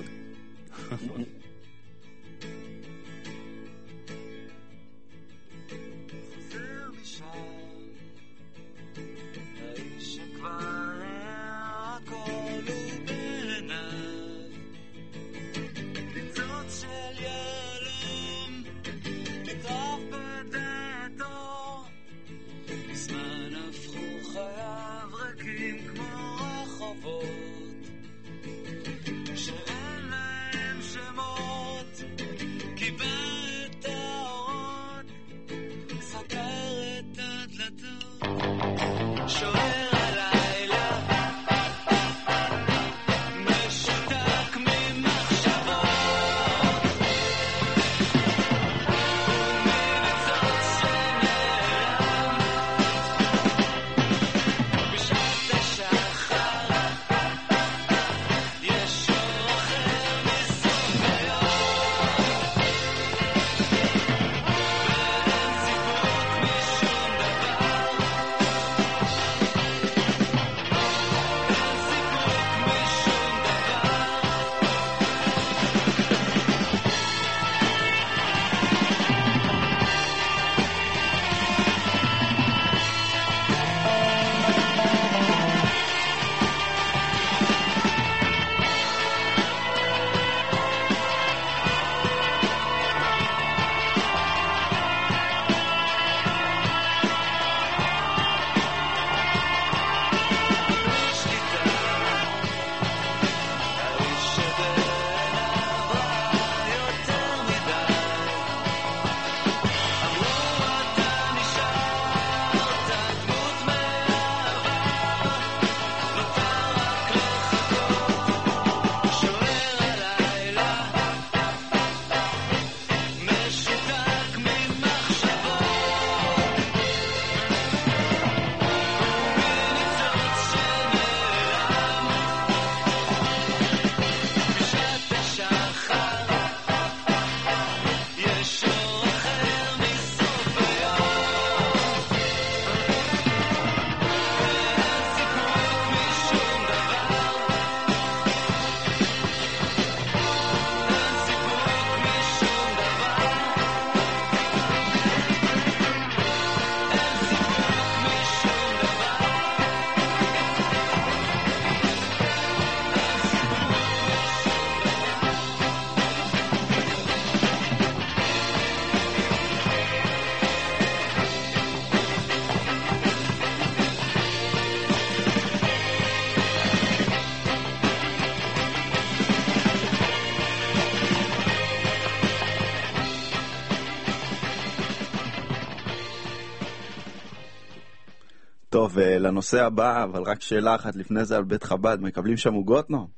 שאין להם שמות ולנושא הבא, אבל רק שאלה אחת לפני זה על בית חב"ד, מקבלים שם עוגות, נועם?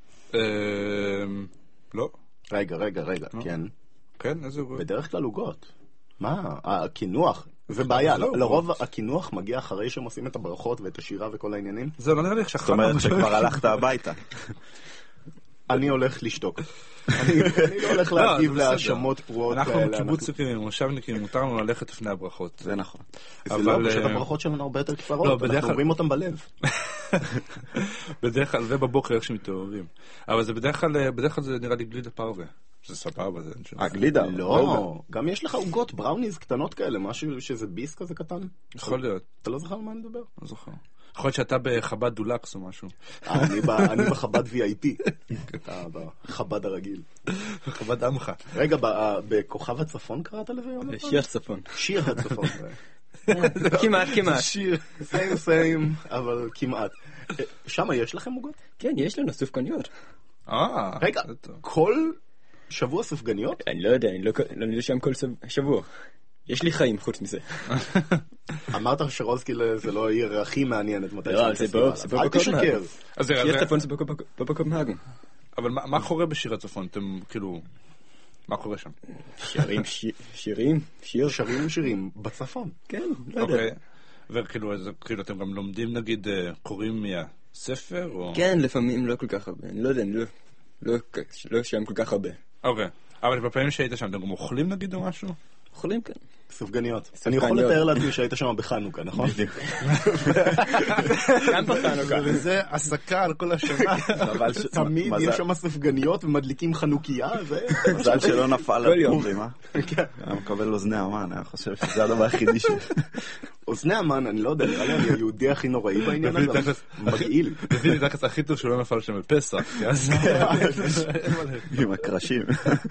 לא. רגע, רגע, רגע, כן. כן, איזה עוגות? בדרך כלל עוגות. מה? הכינוח. זה בעיה, לרוב הכינוח מגיע אחרי שהם עושים את הברכות ואת השירה וכל העניינים. זה לא נראה לי שכחת. זאת אומרת שכבר הלכת הביתה. אני הולך לשתוק. אני לא הולך להגיב להאשמות פרועות. אנחנו קיבוצניקים, מושבניקים, מותר לנו ללכת לפני הברכות. זה נכון. זה לא, פשוט הברכות שלנו הרבה יותר קצרות, אנחנו אומרים אותם בלב. בדרך כלל, ובבוקר איך שמתעוררים. אבל זה בדרך כלל, בדרך כלל זה נראה לי גלידה פרווה. זה סבבה, זה... הגלידה? לא, גם יש לך עוגות בראוניז קטנות כאלה, משהו שזה ביס כזה קטן. יכול להיות. אתה לא זוכר על מה אני מדבר? לא זוכר. יכול להיות שאתה בחב"ד דולקס או משהו. אני בחב"ד וי איי פי. אתה בחב"ד הרגיל. בחב"ד עמך. רגע, בכוכב הצפון קראת לזה יום? שיר הצפון. שיר הצפון. כמעט, כמעט. שיר, סיים סיים, אבל כמעט. שם יש לכם עוגות? כן, יש לנו סופגניות. אה. רגע, כל שבוע סופגניות? אני לא יודע, אני לא יודע שם כל שבוע. יש לי חיים חוץ מזה. אמרת שרוזקיל זה לא העיר הכי מעניינת מתי לא, זה בו, זה בו אל תשקר. שיר הצפון זה בו בקופנהגן. אבל מה קורה בשיר הצפון? אתם כאילו... מה קורה שם? שירים, שירים, שיר. שרים שירים בצפון. כן, לא יודע. וכאילו אתם גם לומדים נגיד קוראים מהספר? כן, לפעמים לא כל כך הרבה. אני לא יודע, אני לא שם כל כך הרבה. אוקיי. אבל בפעמים שהיית שם, אתם גם אוכלים נגיד או משהו? אוכלים כאן. סופגניות. אני יכול לתאר לעצמי שהיית שם בחנוכה, נכון? גם בחנוכה. וזה עסקה על כל השנה. תמיד יש שם סופגניות ומדליקים חנוכיה. מזל שלא נפל על פורים, אה? היה מקבל אוזני המן, אני חושב שזה הדבר היחידי ש... אוזני המן, אני לא יודע, נראה לי אני היהודי הכי נוראי בעניין הזה. מגעיל. תביא לי תחת הכי טוב שלא נפל שם בפסח. עם הקרשים.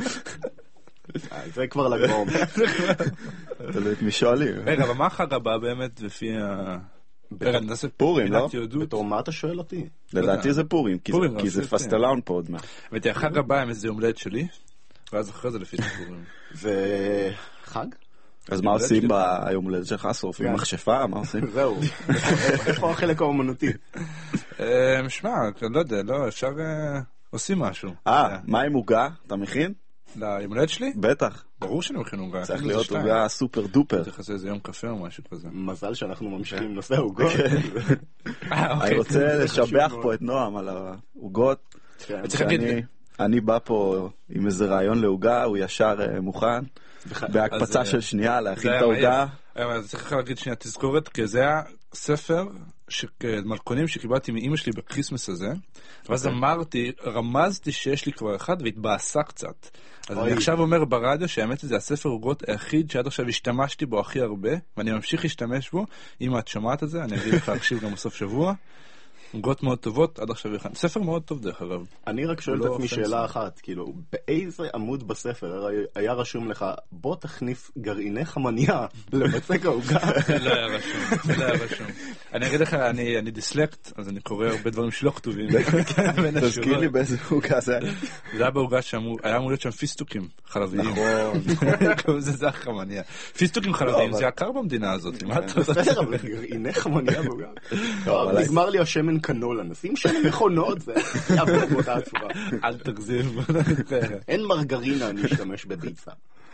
זה כבר לגרום. תלוי את מי שואלים. רגע, אבל מה החג הבא באמת לפי ה... נעשה פורים, לא? בתור מה אתה שואל אותי? לדעתי זה פורים, כי זה פסטלאון פה עוד מה. ותהיה החג הבא עם איזה יום הולדת שלי, ואז אחרי זה לפי פורים. וחג? אז מה עושים ביום הולדת שלך? שורפים מכשפה? מה עושים? זהו. איפה החלק האומנותי? שמע, לא יודע, לא, אפשר... עושים משהו. אה, מה עם עוגה? אתה מכין? ליום הולדת שלי? בטח. ברור שאני מכין עוגה. צריך להיות עוגה סופר דופר. צריך לעשות איזה יום קפה או משהו כזה. מזל שאנחנו ממשיכים נושא העוגות. אני רוצה לשבח פה את נועם על העוגות. אני בא פה עם איזה רעיון לעוגה, הוא ישר מוכן. בהקפצה של שנייה להכין את העוגה. אז צריך להגיד שנייה תזכורת, כי זה היה ספר מלכונים שקיבלתי מאמא שלי בקריסמס הזה, ואז אמרתי, רמזתי שיש לי כבר אחד והתבאסה קצת. אז אני עכשיו אומר ברדיו שהאמת זה הספר עוגות היחיד שעד עכשיו השתמשתי בו הכי הרבה, ואני ממשיך להשתמש בו. אם את שומעת את זה, אני אגיד לך להקשיב גם בסוף שבוע. עוגות מאוד טובות, עד עכשיו יכן. ספר מאוד טוב דרך אגב. אני רק שואל את עצמי שאלה אחת, כאילו, באיזה עמוד בספר היה רשום לך, בוא תכניס גרעיני חמניה לבצק העוגה? זה לא היה רשום, זה לא היה רשום. אני אגיד לך, אני דיסלקט, אז אני קורא הרבה דברים שלא כתובים. תזכיר לי באיזה עוגה זה היה. זה היה בעוגה שהיה אמור להיות שם פיסטוקים חלביים. נכון. זה זה החמניה. פיסטוקים חלביים, זה יקר במדינה הזאת. בסדר, אבל גרעיני חמניה בעוגה. נגמר לי השמן קנולה, נשים שמן מכונות, זה יעבור באותה הצורה. אל תגזים. אין מרגרינה, אני אשתמש בביצה.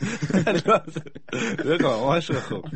זה כבר ממש רחוק.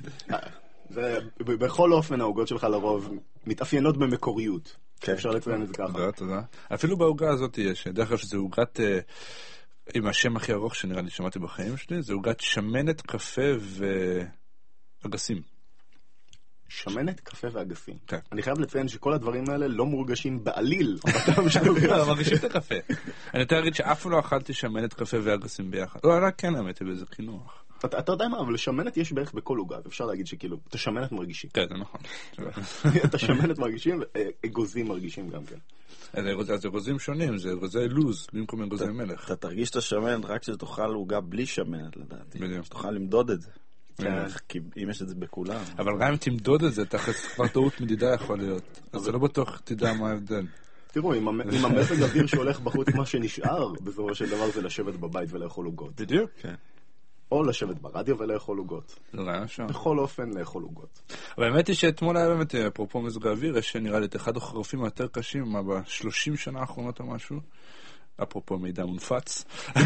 בכל אופן העוגות שלך לרוב מתאפיינות במקוריות. אפשר לציין את זה ככה. תודה, תודה. אפילו בעוגה הזאת יש, דרך כלל שזה עוגת, עם השם הכי ארוך שנראה לי שמעתי בחיים שלי, זה עוגת שמנת, קפה ואגסים. שמנת, קפה ואגסים. כן. אני חייב לציין שכל הדברים האלה לא מורגשים בעליל. לא, מרגישים את הקפה. אני יותר להגיד שאף פעם לא אכלתי שמנת, קפה ואגסים ביחד. לא, רק כן האמת, באיזה קינוח. אתה יודע מה, אבל שמנת יש בערך בכל עוגה. אפשר להגיד שכאילו, את השמנת מרגישים. כן, זה נכון. את השמנת מרגישים, ואגוזים מרגישים גם כן. אז אגוזים שונים, זה אגוזי לוז, במקום אגוזי מלך. אתה תרגיש את השמנת רק שתאכל עוגה בלי שמנת, לדעתי. שתוכל למדוד את זה. כי אם יש את זה בכולם. אבל גם אם תמדוד את זה, תחת כבר טעות מדידה יכול להיות. אז זה לא בטוח תדע מה ההבדל. תראו, עם המזג אוויר שהולך בחוץ, מה שנשאר בסופו של דבר זה לשבת בבית ולאכול עוגות. בדיוק. או לשבת ברדיו ולאכול עוגות. זה רעיון שם. בכל אופן לאכול עוגות. אבל האמת היא שאתמול היה באמת, אפרופו מזג האוויר, יש נראה לי את אחד החורפים היותר קשים, ב-שלושים שנה האחרונות או משהו. אפרופו מידע מונפץ.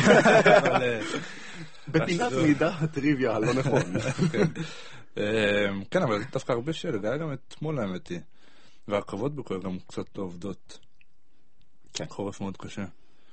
בפינת מידע הטריוויה, לא נכון. כן, אבל דווקא הרבה שלג, היה גם אתמול האמת היא. והרכבות בכל גם קצת לא עובדות. חורף מאוד קשה.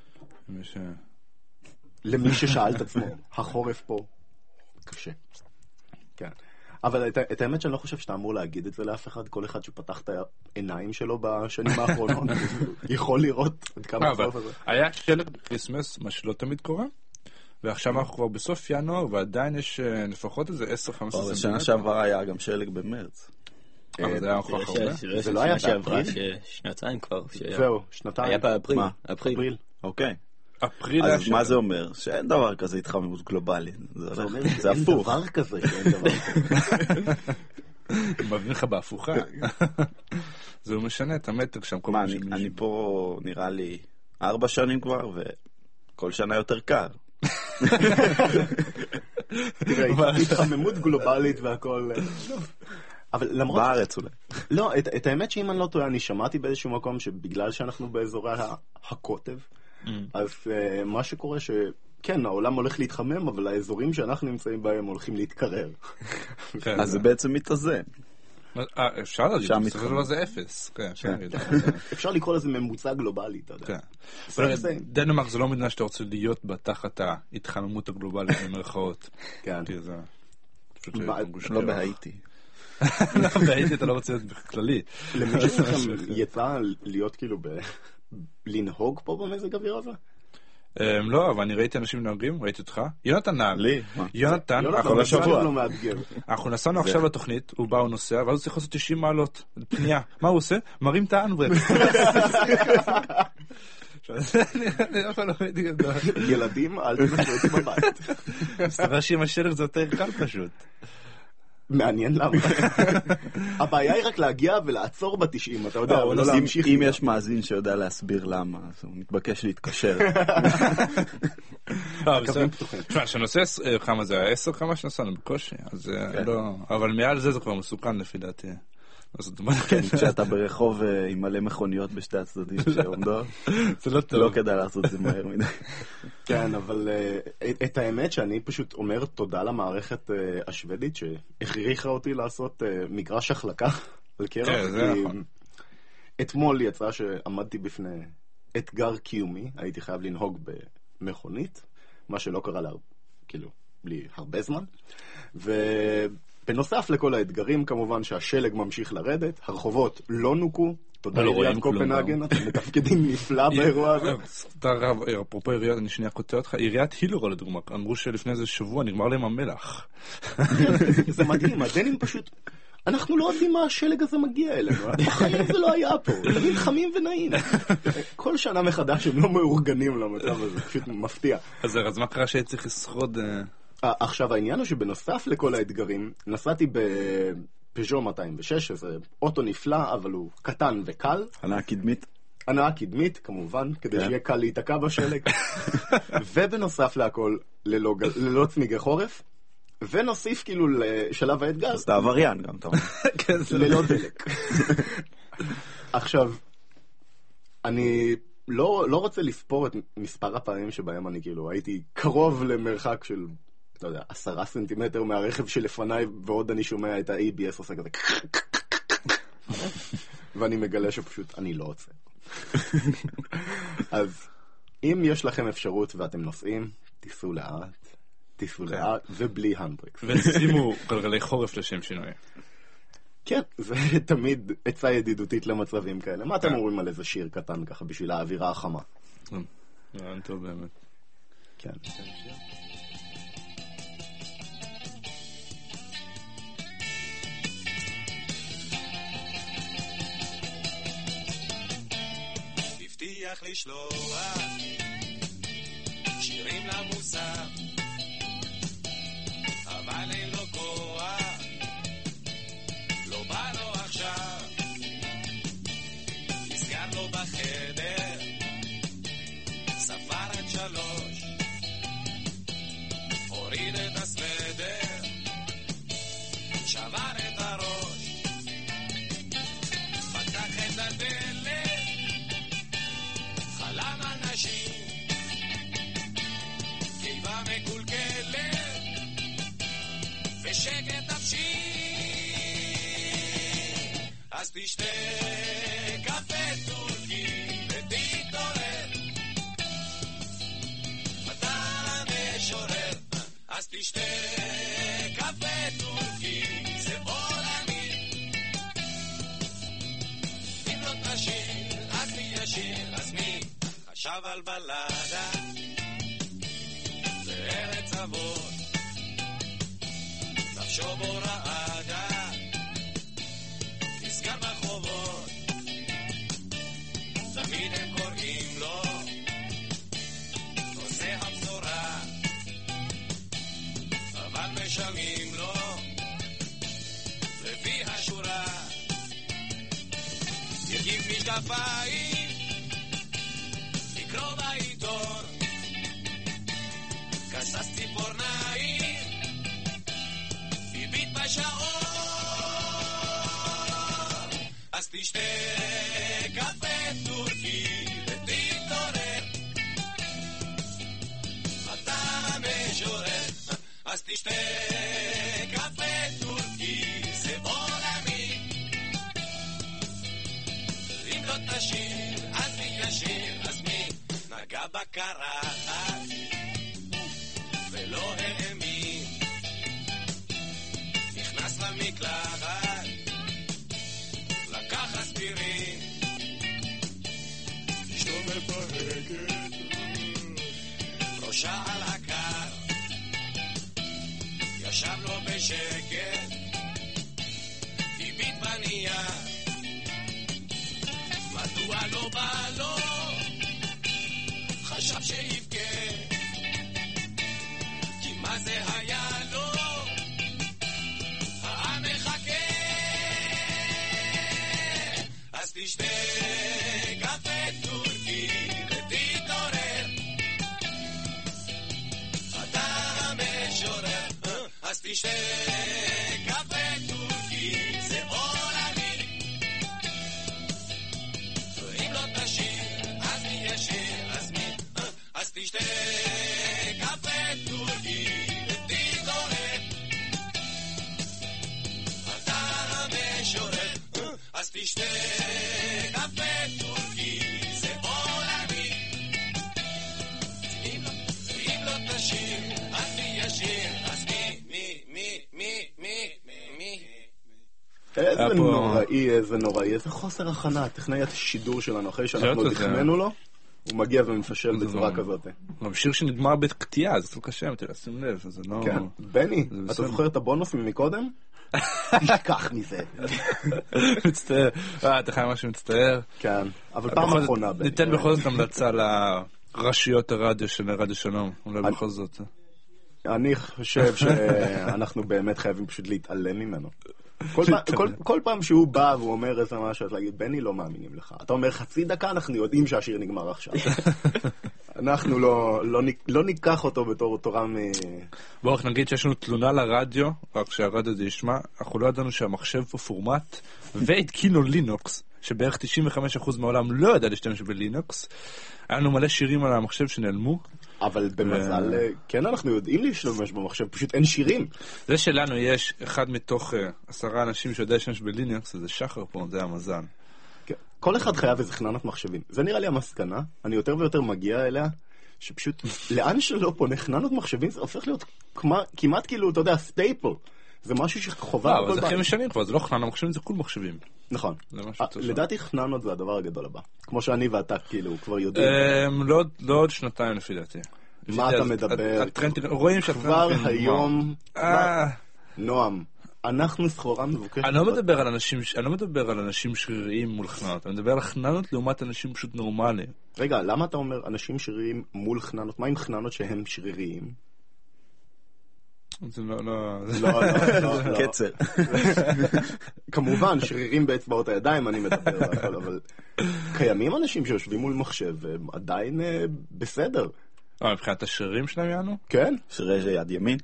למי ששאל את עצמו, החורף פה קשה. כן. אבל את, את האמת שאני לא חושב שאתה אמור להגיד את זה לאף אחד, כל אחד שפתח את העיניים שלו בשנים האחרונות, יכול לראות עד כמה חורף הזה. היה שלג בקריסמס, מה שלא תמיד קורה, ועכשיו אנחנו כבר בסוף ינואר, ועדיין יש לפחות איזה עשר חמש עשרה סנטימטר. בשנה שעברה היה גם שלג במרץ. אבל זה היה הוכח הרבה. זה לא היה שעברה שנתיים כבר. זהו, שנתיים. היה באפריל. אפריל. אוקיי. אפריל אז מה זה אומר? שאין דבר כזה התחממות גלובלית. זה הפוך. אין דבר כזה שאין דבר כזה. מבין לך בהפוכה. זה לא משנה את המטר שם. מה, אני פה נראה לי ארבע שנים כבר, וכל שנה יותר קר. תראה, התחממות גלובלית והכל... אבל למרות... בארץ אולי. לא, את האמת שאם אני לא טועה, אני שמעתי באיזשהו מקום שבגלל שאנחנו באזורי הקוטב, אז מה שקורה שכן, העולם הולך להתחמם, אבל האזורים שאנחנו נמצאים בהם הולכים להתקרר. אז זה בעצם מתאזן. אפשר להגיד, בסופו של דבר זה אפס. אפשר לקרוא לזה ממוצע גלובלי, אתה יודע. דנמרק זה לא מדינה שאתה רוצה להיות בה תחת ההתחממות הגלובלית במרכאות. כן. לא בהאיטי. לא, בהאיטי אתה לא רוצה להיות בכללי. למישהו שלכם יצא להיות כאילו לנהוג פה במזג אוויר הזה? לא, אבל אני ראיתי אנשים נהגים, ראיתי אותך. יונתן נהג. לי? יונתן, אנחנו נסענו עכשיו לתוכנית, הוא בא, הוא נוסע, ואז הוא צריך לעשות תשעים מעלות. פנייה. מה הוא עושה? מרים את האנברק. ילדים, אל תנסו אותי בבית. מסתבר שעם השלג זה יותר קל פשוט. מעניין למה. הבעיה היא רק להגיע ולעצור בתשעים, אתה יודע, ולא להמשיך. אם יש מאזין שיודע להסביר למה, אז הוא מתבקש להתקשר. קווים פתוחים. תשמע, שנושא כמה זה היה, עשר כמה שנסענו בקושי, אבל מעל זה זה כבר מסוכן לפי דעתי. כשאתה ברחוב עם מלא מכוניות בשתי הצדדים שעומדות, לא כדאי לעשות את זה מהר מדי. כן, אבל את האמת שאני פשוט אומר תודה למערכת השוודית שהכריחה אותי לעשות מגרש החלקה על קרח. אתמול יצא שעמדתי בפני אתגר קיומי, הייתי חייב לנהוג במכונית, מה שלא קרה לה, כאילו, בלי הרבה זמן, ו... בנוסף לכל האתגרים, כמובן שהשלג ממשיך לרדת, הרחובות לא נוקו, תודה לעיריית קופנהגן, אתם מתפקדים נפלא באירוע הזה. אפרופו עיריית, אני שנייה קוטע אותך, עיריית הילרו לדוגמה, אמרו שלפני איזה שבוע נגמר להם המלח. זה מדהים, הדנים פשוט, אנחנו לא יודעים מה השלג הזה מגיע אלינו, בחיים זה לא היה פה, תמיד חמים ונעים. כל שנה מחדש הם לא מאורגנים למצב הזה, פשוט מפתיע. אז מה קרה שהייתי צריך לשרוד... עכשיו העניין הוא שבנוסף לכל האתגרים נסעתי בפז'ו מאתיים ושש, שזה אוטו נפלא אבל הוא קטן וקל. הנעה קדמית. הנעה קדמית כמובן, כדי שיהיה קל להיתקע בשלג. ובנוסף להכל ללא צמיגי חורף, ונוסיף כאילו לשלב האתגר. אז אתה עבריין גם, אתה אומר. ללא דלק. עכשיו, אני... לא, לא רוצה לספור את מספר הפעמים שבהם אני כאילו הייתי קרוב למרחק של, לא יודע, עשרה סנטימטר מהרכב שלפניי, ועוד אני שומע את ה-איי בי אס עושה כזה ואני מגלה שפשוט אני לא עוצר. אז אם יש לכם אפשרות ואתם נוסעים, תיסעו לאט, תיסעו לאט ובלי הנדברקס. ושימו גלגלי חורף לשם שינוי. כן, זה תמיד עצה ידידותית למצבים כאלה. מה אתם אומרים על איזה שיר קטן ככה בשביל האווירה החמה? רעיון טוב באמת. כן. הבטיח לשלוח שירים למוסף, אבל אין לו כוח, לא בא לו עכשיו, נסגר לו בחדר, ספר עד שלוש, הוריד את הספר אבל בלדה זה ארץ אבות נפשו בו רעדה נסגר בחובות תמיד הם קוראים לו נושא הבשורה אבל משלמים לו לפי השורה יגיב משקפיים לקרוא בעיתון כסס ציפורניים הביט בשעון אז תשתה קפה טורקי ותתעורר אתה המשורר אז תשתה קפה טורקי זה עולמי אם לא תשיר אז מי ישיר אז מי נגע בקרחת ולא האמין נכנס למקלחת לקח אספירין אשתו מפהקת ראשה על הקר ישב לו בשקט הביט בנייה מדוע לא בא לו חשב שיבכה כי מה זה היה לו העם מחכה אז תשתה קפה טורקי ותתעורר אתה המשורר אז תשתה קפה טורקי זה עולמי אם לא תשיר אז מי ישיר אז מי אז תשתה קפה טורקי ותתעורר אתה המשורר אז תשתה קפה טורקי זה עולמי אם לא תשיר אז מי ישיר אז מי מי מי מי מי מי איזה נוראי, איזה נוראי, איזה חוסר הכנה, טכנאי השידור שלנו, אחרי שאנחנו תכננו לו, הוא מגיע ומפשל בצורה כזאת. גם שיר שנגמר בקטיעה, זה קצת קשה, אתה לשים לב, זה לא... כן, בני, אתה זוכר את הבונוסים מקודם? תשכח מזה. מצטער, אה, אתה חי משהו מצטער. כן, אבל פעם אחרונה. ניתן בכל זאת המלצה לרשויות הרדיו של רדיו שלום, אולי בכל זאת. אני חושב שאנחנו באמת חייבים פשוט להתעלם ממנו. כל, כל, כל פעם שהוא בא והוא אומר איזה משהו, אז להגיד, בני, לא מאמינים לך. אתה אומר, חצי דקה, אנחנו יודעים שהשיר נגמר עכשיו. אנחנו לא, לא, לא ניקח אותו בתור תורה מ... בואו רק נגיד שיש לנו תלונה לרדיו, רק שהרדיו זה ישמע, אנחנו לא ידענו שהמחשב פה פורמט, והתקינו לינוקס, שבערך תשעים וחמישה אחוז מהעולם לא ידע להשתמש בלינוקס. היה לנו מלא שירים על המחשב שנעלמו. אבל במזל, כן, אנחנו יודעים להשתמש במחשב, פשוט אין שירים. זה שלנו יש אחד מתוך עשרה אנשים שיודע להשתמש בלינוקס, זה שחר פה, זה המזל. כל אחד חייב איזה חננת מחשבים. זה נראה לי המסקנה, אני יותר ויותר מגיע אליה, שפשוט לאן שלא פונה חננות מחשבים, זה הופך להיות כמעט כאילו, אתה יודע, סטייפל. זה משהו שחובה... לא, אבל זה הכי משנים כבר, זה לא חננות מחשבים, זה כול מחשבים. נכון. לדעתי חננות זה הדבר הגדול הבא. כמו שאני ואתה כאילו כבר יודעים. לא עוד שנתיים לפי דעתי. מה אתה מדבר? רואים כבר היום... נועם, אנחנו סחורה מבוקשת. אני לא מדבר על אנשים, אני לא מדבר על אנשים שריריים מול חננות, אני מדבר על חננות לעומת אנשים פשוט נורמליים. רגע, למה אתה אומר אנשים שריריים מול חננות? מה עם חננות שהם שריריים? זה לא, לא... לא, לא, לא. קצר. כמובן, שרירים באצבעות הידיים, אני מדבר, אבל קיימים אנשים שיושבים מול מחשב, והם עדיין בסדר. אה, מבחינת השרירים שלהם יענו? כן. שרירי זה יד ימין.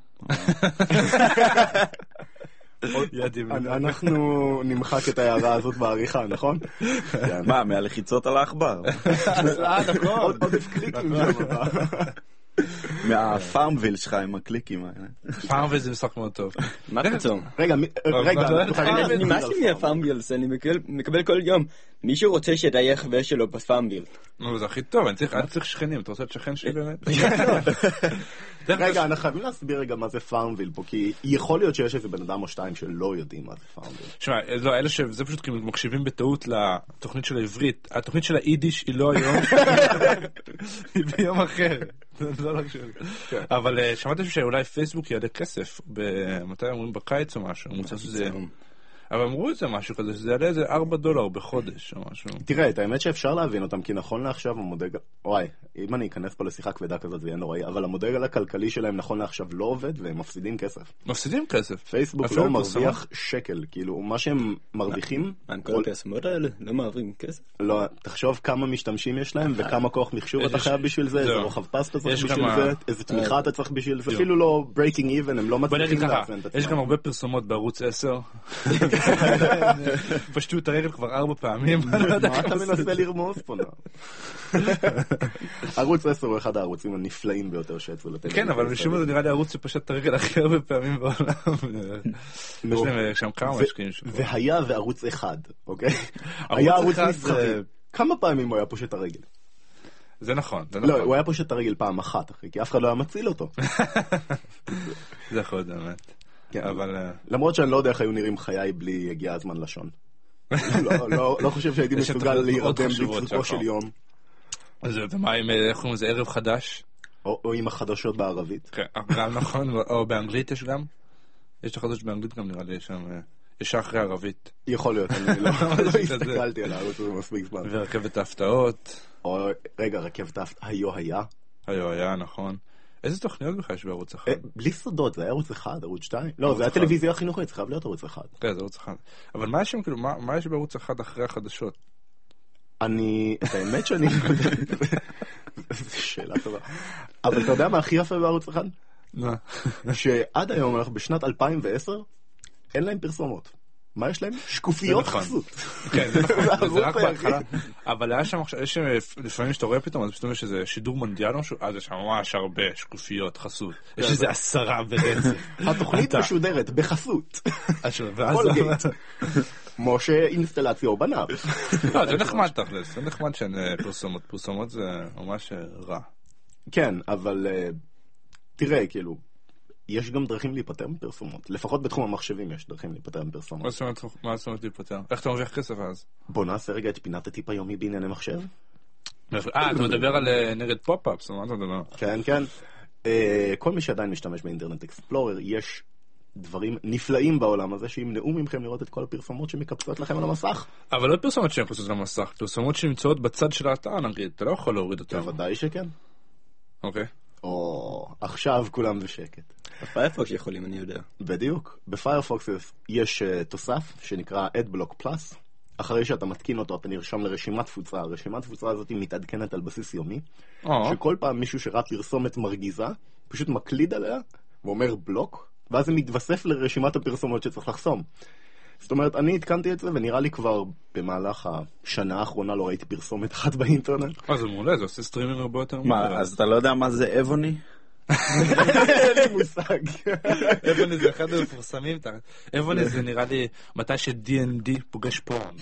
יד ימין. אנחנו נמחק את ההערה הזאת בעריכה, נכון? מה, מהלחיצות על העכבר? עוד עודף קליקים שם הבא. מהפארמוויל שלך עם הקליקים האלה. פארמוויל זה משחק מאוד טוב. מה פתאום? רגע, רגע, נמאס לי מהפארמוויל, אני מקבל כל יום. מישהו רוצה שאתה יהיה חבר שלו בפארמוויל. נו, זה הכי טוב, אני צריך שכנים, אתה רוצה להיות שכן שלי באמת? רגע, אנחנו חייבים להסביר רגע מה זה פארמוויל פה, כי יכול להיות שיש איזה בן אדם או שתיים שלא יודעים מה זה פארמוויל. שמע, לא, אלה שזה פשוט כאילו מקשיבים בטעות לתוכנית של העברית, התוכנית של היידיש היא לא היום, היא ביום אחר. אבל שמעתם שאולי פייסבוק יעלה כסף, מתי אומרים בקיץ או משהו, אבל אמרו את זה משהו כזה, שזה יעלה איזה ארבעה דולר בחודש או משהו. תראה, את האמת שאפשר להבין אותם, כי נכון לעכשיו המודל, וואי, אם אני אכנס פה לשיחה כבדה כזאת זה יהיה נוראי, אבל המודל הכלכלי שלהם נכון לעכשיו לא עובד והם מפסידים כסף. מפסידים כסף? פייסבוק לא מרוויח שקל, כאילו, מה שהם מרוויחים... מה, כל הפרסומות האלה לא מעבירים כסף? לא, תחשוב כמה משתמשים יש להם וכמה כוח מחשוב אתה חייב בשביל זה, איזה רוחב פס אתה צריך בשביל זה, איזה תמיכה אתה צריך בשביל זה, אפילו לא breaking even, הם לא מצליחים לאזן את עצמם. יש גם הרבה פרסומות בערוץ עשר. פשטו את הרגל כבר ארבע פעמים. מה אתה מנסה לרמוז פה? ערוץ עשר הוא אחד הערוצים הנפלאים ביותר שיצאו לטלוויזיה. כן, אבל משום זה נראה לי ערוץ שפשט את הרגל הכי הרבה פעמים בעולם. יש להם שם כמה משקיעים. והיה וערוץ אחד, אוקיי? היה ערוץ מסחרי. כמה פעמים הוא היה פושט את הרגל? זה נכון. לא, הוא היה פושט את הרגל פעם אחת, אחי, כי אף אחד לא היה מציל אותו. זה יכול להיות באמת. למרות שאני לא יודע איך היו נראים חיי בלי הגיע הזמן לשון. לא חושב שהייתי מסוגל להירדם בצרפו של יום. ומה עם, איך קוראים לזה, ערב חדש? או עם החדשות בערבית. גם נכון, או באנגלית יש גם? יש את החדשות באנגלית גם נראה לי, יש שם, יש אחרי ערבית. יכול להיות, אני לא הסתכלתי על הערוץ הזה מספיק זמן. ורכבת ההפתעות. רגע, רכבת ההפתעות, היו היה. היו היה, נכון. איזה תוכניות בכלל יש בערוץ אחד? בלי סודות, זה היה ערוץ אחד, ערוץ שתיים? לא, זה היה טלוויזיה החינוכית, זה חייב להיות ערוץ אחד. כן, זה ערוץ אחד. אבל מה יש שם, כאילו, מה יש בערוץ אחד אחרי החדשות? אני, את האמת שאני... זו שאלה טובה. אבל אתה יודע מה הכי יפה בערוץ אחד? מה? שעד היום, אנחנו בשנת אלפיים ועשר, אין להם פרסומות. מה יש להם? שקופיות חסות. כן, זה נכון, זה רק בהתחלה. אבל היה שם, יש לפעמים שאתה רואה פתאום, אז פתאום יש איזה שידור מונדיאל משהו, אז יש שם ממש הרבה שקופיות חסות. יש איזה עשרה ברצף. התוכנית משודרת בחסות. קולגייט. משה אינסטלציה או בניו. לא, זה נחמד תכלס, זה נחמד שהן פרסומות. פרסומות זה ממש רע. כן, אבל תראה, כאילו, יש גם דרכים להיפטר מפרסומות. לפחות בתחום המחשבים יש דרכים להיפטר מפרסומות. מה זאת אומרת להיפטר? איך אתה מרוויח כסף אז? בוא נעשה רגע את פינת הטיפ היומי בענייני מחשב. אה, אתה מדבר על נגד פופ-אפס, מה אתה מדבר? כן, כן. כל מי שעדיין משתמש באינטרנט אקספלורר, יש דברים נפלאים בעולם הזה שימנעו מכם לראות את כל הפרסומות שמקפצות לכם על המסך. אבל לא פרסומות שהן מקפצות על המסך, פרסומות שנמצאות בצד של האתר, נגיד, אתה לא יכול להוריד אותן. בוודאי שכן. אוקיי. או, עכשיו כולם בשקט. בפיירפוקס יכולים, אני יודע. בדיוק. בפיירפוקס יש תוסף שנקרא AdBlock Plus. אחרי שאתה מתקין אותו, אתה נרשם לרשימת תפוצה. הרשימת תפוצה הזאת מתעדכנת על בסיס יומי. שכל פעם מישהו שראה פרסומת מרגיזה, פשוט מקליד עליה ואומר בלוק, ואז זה מתווסף לרשימת הפרסומות שצריך לחסום. זאת אומרת, אני התקנתי את זה, ונראה לי כבר במהלך השנה האחרונה לא ראיתי פרסומת אחת באינטרנט. אה, זה מעולה, זה עושה סטרימים הרבה יותר. מה, אז אתה לא יודע מה זה אבוני? אין לי מושג. אבוני זה אחד המפורסמים. אבוני זה נראה לי מתי ש-די אנד די פוגש פורן.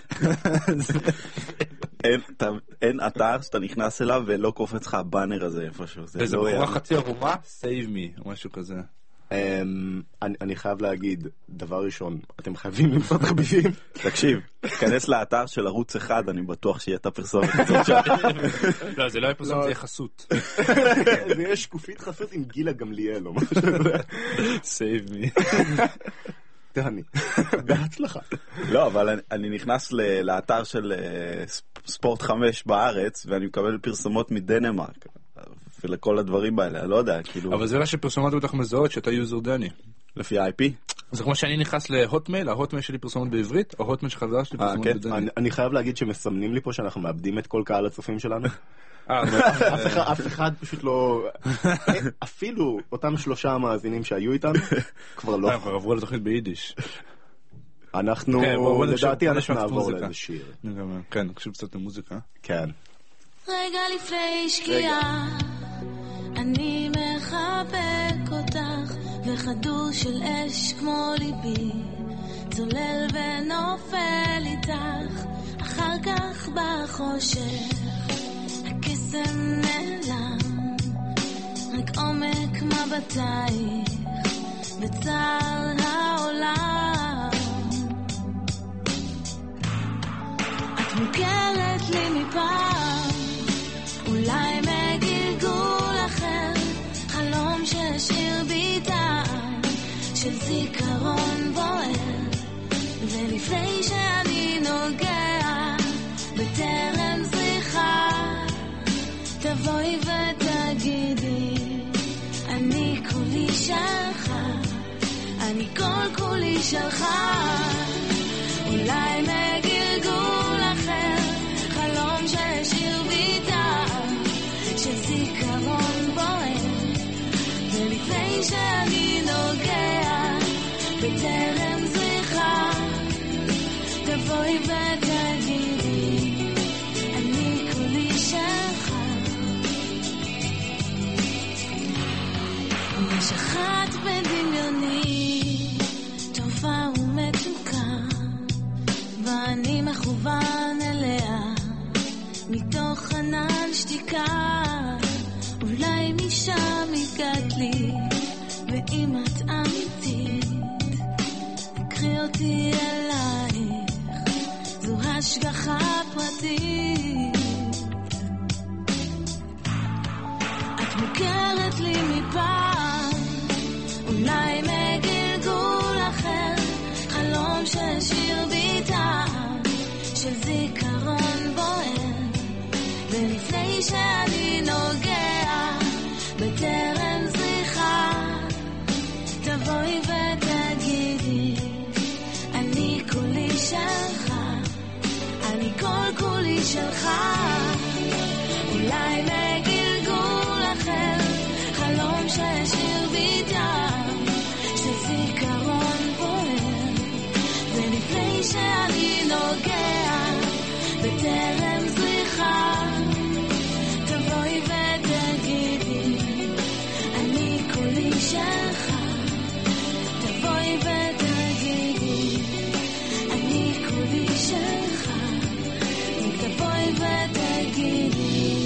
אין אתר שאתה נכנס אליו ולא קופץ לך הבאנר הזה איפשהו. וזה בחורה חצי ערומה? Save me, או משהו כזה. אני חייב להגיד, דבר ראשון, אתם חייבים למצוא תחביבים. תקשיב, תכנס לאתר של ערוץ אחד, אני בטוח שיהיה את הפרסומת הזאת שם. לא, זה לא יהיה פרסומת, זה יהיה חסות. זה יהיה שקופית חסות עם גילה גמליאל או משהו. Save me. תהני, בהצלחה. לא, אבל אני נכנס לאתר של ספורט חמש בארץ, ואני מקבל פרסומות מדנמרק. ולכל הדברים האלה, אני לא יודע, כאילו... אבל זה לא שפרסומות בטח מזהות שאתה יוזר דני. לפי איי פי? זה כמו שאני נכנס להוטמייל, ההוטמייל שלי פרסומות בעברית, או הוטמייל שחזר שלי פרסומות בדני. אני חייב להגיד שמסמנים לי פה שאנחנו מאבדים את כל קהל הצופים שלנו. אף אחד פשוט לא... אפילו אותם שלושה המאזינים שהיו איתנו, כבר לא. כבר עברו לתוכנית ביידיש. אנחנו, לדעתי, אנחנו נעבור לאיזה שיר. כן, נקשיב קצת למוזיקה. כן. רגע לפני שקיעה, אני מחבק אותך, וחדור של אש כמו ליבי צולל ונופל איתך, אחר כך בחושך הקסם נעלם, רק עומק מבטייך בצער העולם. את מוכרת לי מפעם, אולי מגלגול אחר, חלום שהשאיר בי טעם של זיכרון בוער, ולפני שאני נוגע בטרם זריחה, תבואי ותגידי אני כולי שלך, אני כל כולי שלך. אולי מגלגול אחר, חלום שהשאיר בי טעם של זיכרון בוער, ולפני שאני נוגע בטרם זריחה, תבואי ותגידי אני כולי שלך. יש אחת בדמיוני, טובה ומתוקה, ואני מכוון אליה מתוך ענן שתיקה. אולי משם הגעת לי, ואם את אמיתית תקחי אותי אלייך, זו השגחה פרטית. את מוכרת לי מפעם, אולי מגלגול אחר, חלום שהשאיר בי טעם של זיכרון בוער, ולפני שאני נוגע בטרם זריחה, תבואי ותגידי אני כולי שלך, אני כל כולי שלך. אולי מגלגול אחר, חלום שהשאיר בי טעם של זיכרון בוער, ולפני שאני נוגע בטרם זריחה, תבואי ותגידי אני כולי שלך, תבואי ותגידי אני כולי שלך, תבואי ותגידי.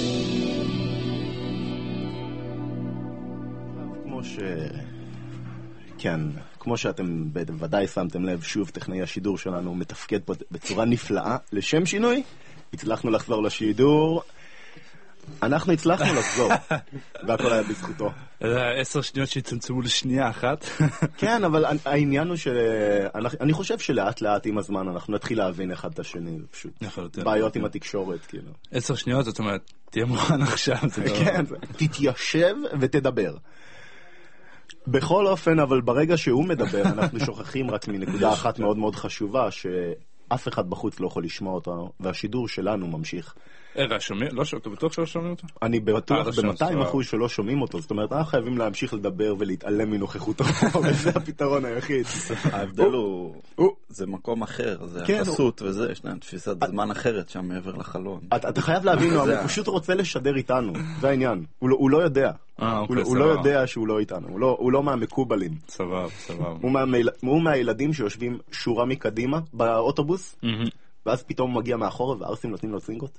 כמו ש... כן, כמו שאתם בוודאי שמתם לב, שוב טכנאי השידור שלנו מתפקד פה בצורה נפלאה. לשם שינוי, הצלחנו לחזור לשידור. אנחנו הצלחנו לחזור, והכל היה בזכותו. עשר שניות שהצמצמו לשנייה אחת. כן, אבל העניין הוא שאני חושב שלאט לאט עם הזמן אנחנו נתחיל להבין אחד את השני, זה פשוט בעיות עם התקשורת, כאילו. עשר שניות, זאת אומרת, תהיה מוכן עכשיו. כן, תתיישב ותדבר. בכל אופן, אבל ברגע שהוא מדבר, אנחנו שוכחים רק מנקודה אחת מאוד מאוד חשובה, שאף אחד בחוץ לא יכול לשמוע אותנו, והשידור שלנו ממשיך. רגע, שומעים? לא שומעים? אתה בטוח שלא שומעים אותו? אני בטוח ב-מאתיים אחוז שלא שומעים אותו, זאת אומרת, אנחנו חייבים להמשיך לדבר ולהתעלם מנוכחותו, וזה הפתרון היחיד. ההבדל הוא, זה מקום אחר, זה החסות וזה, יש להם תפיסת זמן אחרת שם מעבר לחלון. אתה חייב להבין, הוא פשוט רוצה לשדר איתנו, זה העניין, הוא לא יודע. הוא לא יודע שהוא לא איתנו, הוא לא מהמקובלים. סבב, סבב. הוא מהילדים שיושבים שורה מקדימה באוטובוס, ואז פתאום הוא מגיע מאחורה והארסים נותנים לו צינגות.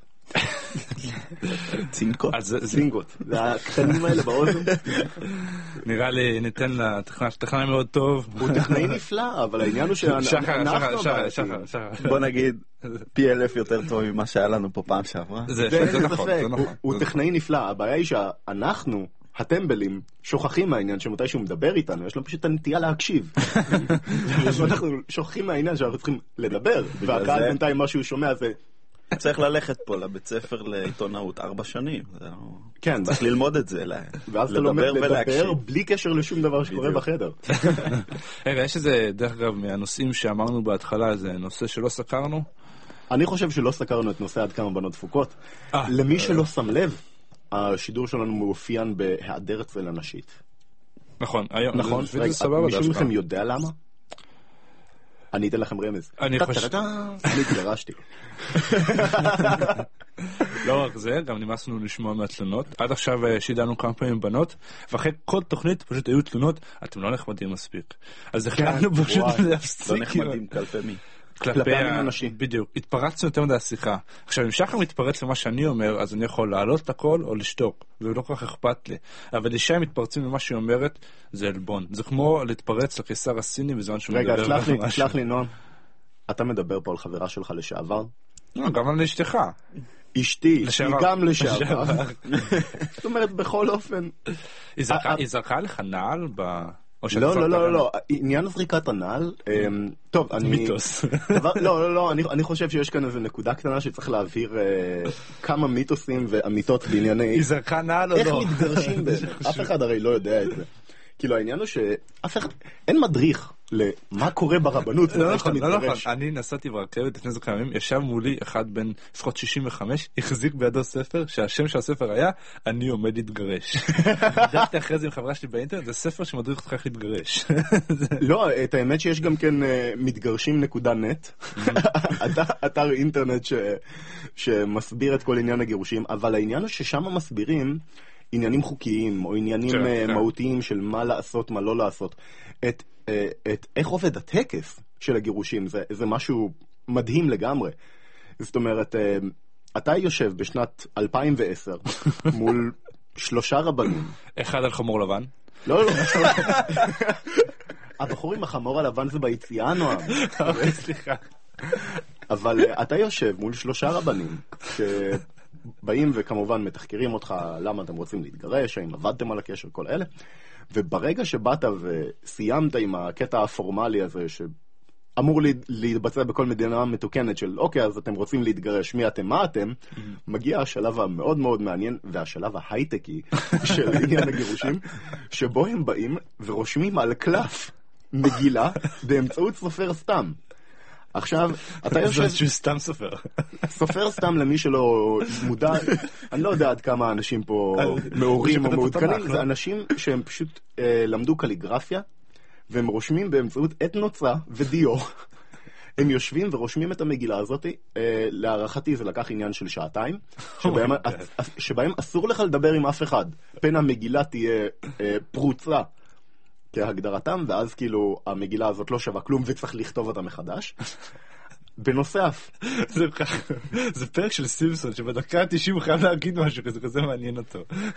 צינגות? צינגות. זה הקטנים האלה באוזן. נראה לי ניתן לתכנן, שתכנן מאוד טוב. הוא טכנאי נפלא, אבל העניין הוא שאנחנו... שחר, שחר, שחר, שחר. בוא נגיד, פי אלף יותר טוב ממה שהיה לנו פה פעם שעברה. זה נכון, זה נכון. הוא טכנאי נפלא, הבעיה היא שאנחנו... הטמבלים שוכחים מהעניין שמתי שהוא מדבר איתנו, יש לנו פשוט הנטייה להקשיב. אנחנו שוכחים מהעניין שאנחנו צריכים לדבר, והקהל בינתיים מה שהוא שומע זה... צריך ללכת פה לבית ספר לעיתונאות ארבע שנים. כן. צריך ללמוד את זה, ואז אתה לומד לדבר בלי קשר לשום דבר שקורה בחדר. רגע, יש איזה, דרך אגב, מהנושאים שאמרנו בהתחלה, זה נושא שלא סקרנו? אני חושב שלא סקרנו את נושא עד כמה בנות דפוקות. למי שלא שם לב, השידור שלנו מאופיין בהיעדר צלע נשית. נכון, היום. נכון, מישהו מכם יודע למה? אני אתן לכם רמז. אני חושב... אני התגרשתי. לא רק זה, גם נמאסנו לשמוע מהתלונות. עד עכשיו שידענו כמה פעמים בנות, ואחרי כל תוכנית פשוט היו תלונות, אתם לא נחמדים מספיק. אז החלטנו פשוט להפסיק. לא נחמדים כלפי מי? כלפי האנשים. בדיוק. התפרצנו יותר מדי השיחה. עכשיו, אם שחר מתפרץ למה שאני אומר, אז אני יכול לעלות את הכל או לשתוק. זה לא כל כך אכפת לי. אבל אישה מתפרצים למה שהיא אומרת, זה אלבון. זה כמו להתפרץ לקיסר הסיני בזמן שהוא מדבר. רגע, תשלח לי, נועם. אתה מדבר פה על חברה שלך לשעבר? לא, גם על אשתך. אשתי, היא גם לשעבר. זאת אומרת, בכל אופן. היא זרקה לך נעל ב... לא, לא, לא, לא, עניין זריקת הנעל, טוב, אני... מיתוס. לא, לא, לא, אני חושב שיש כאן איזו נקודה קטנה שצריך להעביר כמה מיתוסים ואמיתות בענייני... היא זרקה נעל או לא? איך מתגרשים בהם? אף אחד הרי לא יודע את זה. כאילו העניין הוא שאף אחד, אין מדריך למה קורה ברבנות. לא נכון, לא נכון. אני נסעתי ברכבת לפני זה כמה ימים, ישב מולי אחד בן לפחות שישים וחמש, החזיק בידו ספר, שהשם של הספר היה, אני עומד להתגרש. דקתי אחרי זה עם חברה שלי באינטרנט, זה ספר שמדריך אותך איך להתגרש. לא, את האמת שיש גם כן מתגרשים נקודה נט, אתר אינטרנט שמסביר את כל עניין הגירושים, אבל העניין הוא ששם מסבירים עניינים חוקיים, או עניינים מהותיים של מה לעשות, מה לא לעשות. את, את איך עובד הטקס של הגירושים, זה, זה משהו מדהים לגמרי. זאת אומרת, אתה יושב בשנת אלפיים ועשר מול שלושה רבנים. אחד על חמור לבן? לא, לא. הבחור עם החמור הלבן זה ביציאה, נועם. סליחה. אבל אתה יושב מול שלושה רבנים, ש... באים וכמובן מתחקרים אותך למה אתם רוצים להתגרש, האם עבדתם על הקשר, כל אלה. וברגע שבאת וסיימת עם הקטע הפורמלי הזה שאמור להתבצע בכל מדינה מתוקנת של אוקיי, אז אתם רוצים להתגרש, מי אתם, מה אתם, מגיע השלב המאוד מאוד מעניין והשלב ההייטקי של עניין הגירושים, שבו הם באים ורושמים על קלף מגילה באמצעות סופר סתם. עכשיו, אתה יושב... זה סתם סופר. סופר סתם למי שלא מודע, אני לא יודע עד כמה אנשים פה מאורים או מעודכנים, זה אנשים שהם פשוט למדו קליגרפיה, והם רושמים באמצעות אתנוצה ודיו. הם יושבים ורושמים את המגילה הזאת, להערכתי זה לקח עניין של שעתיים, שבהם אסור לך לדבר עם אף אחד. פן המגילה תהיה פרוצה. כהגדרתם, ואז כאילו המגילה הזאת לא שווה כלום וצריך לכתוב אותה מחדש. בנוסף, זה פרק של סימפסון שבדקה ה-תשעים הוא חייב להגיד משהו כזה, כזה מעניין אותו.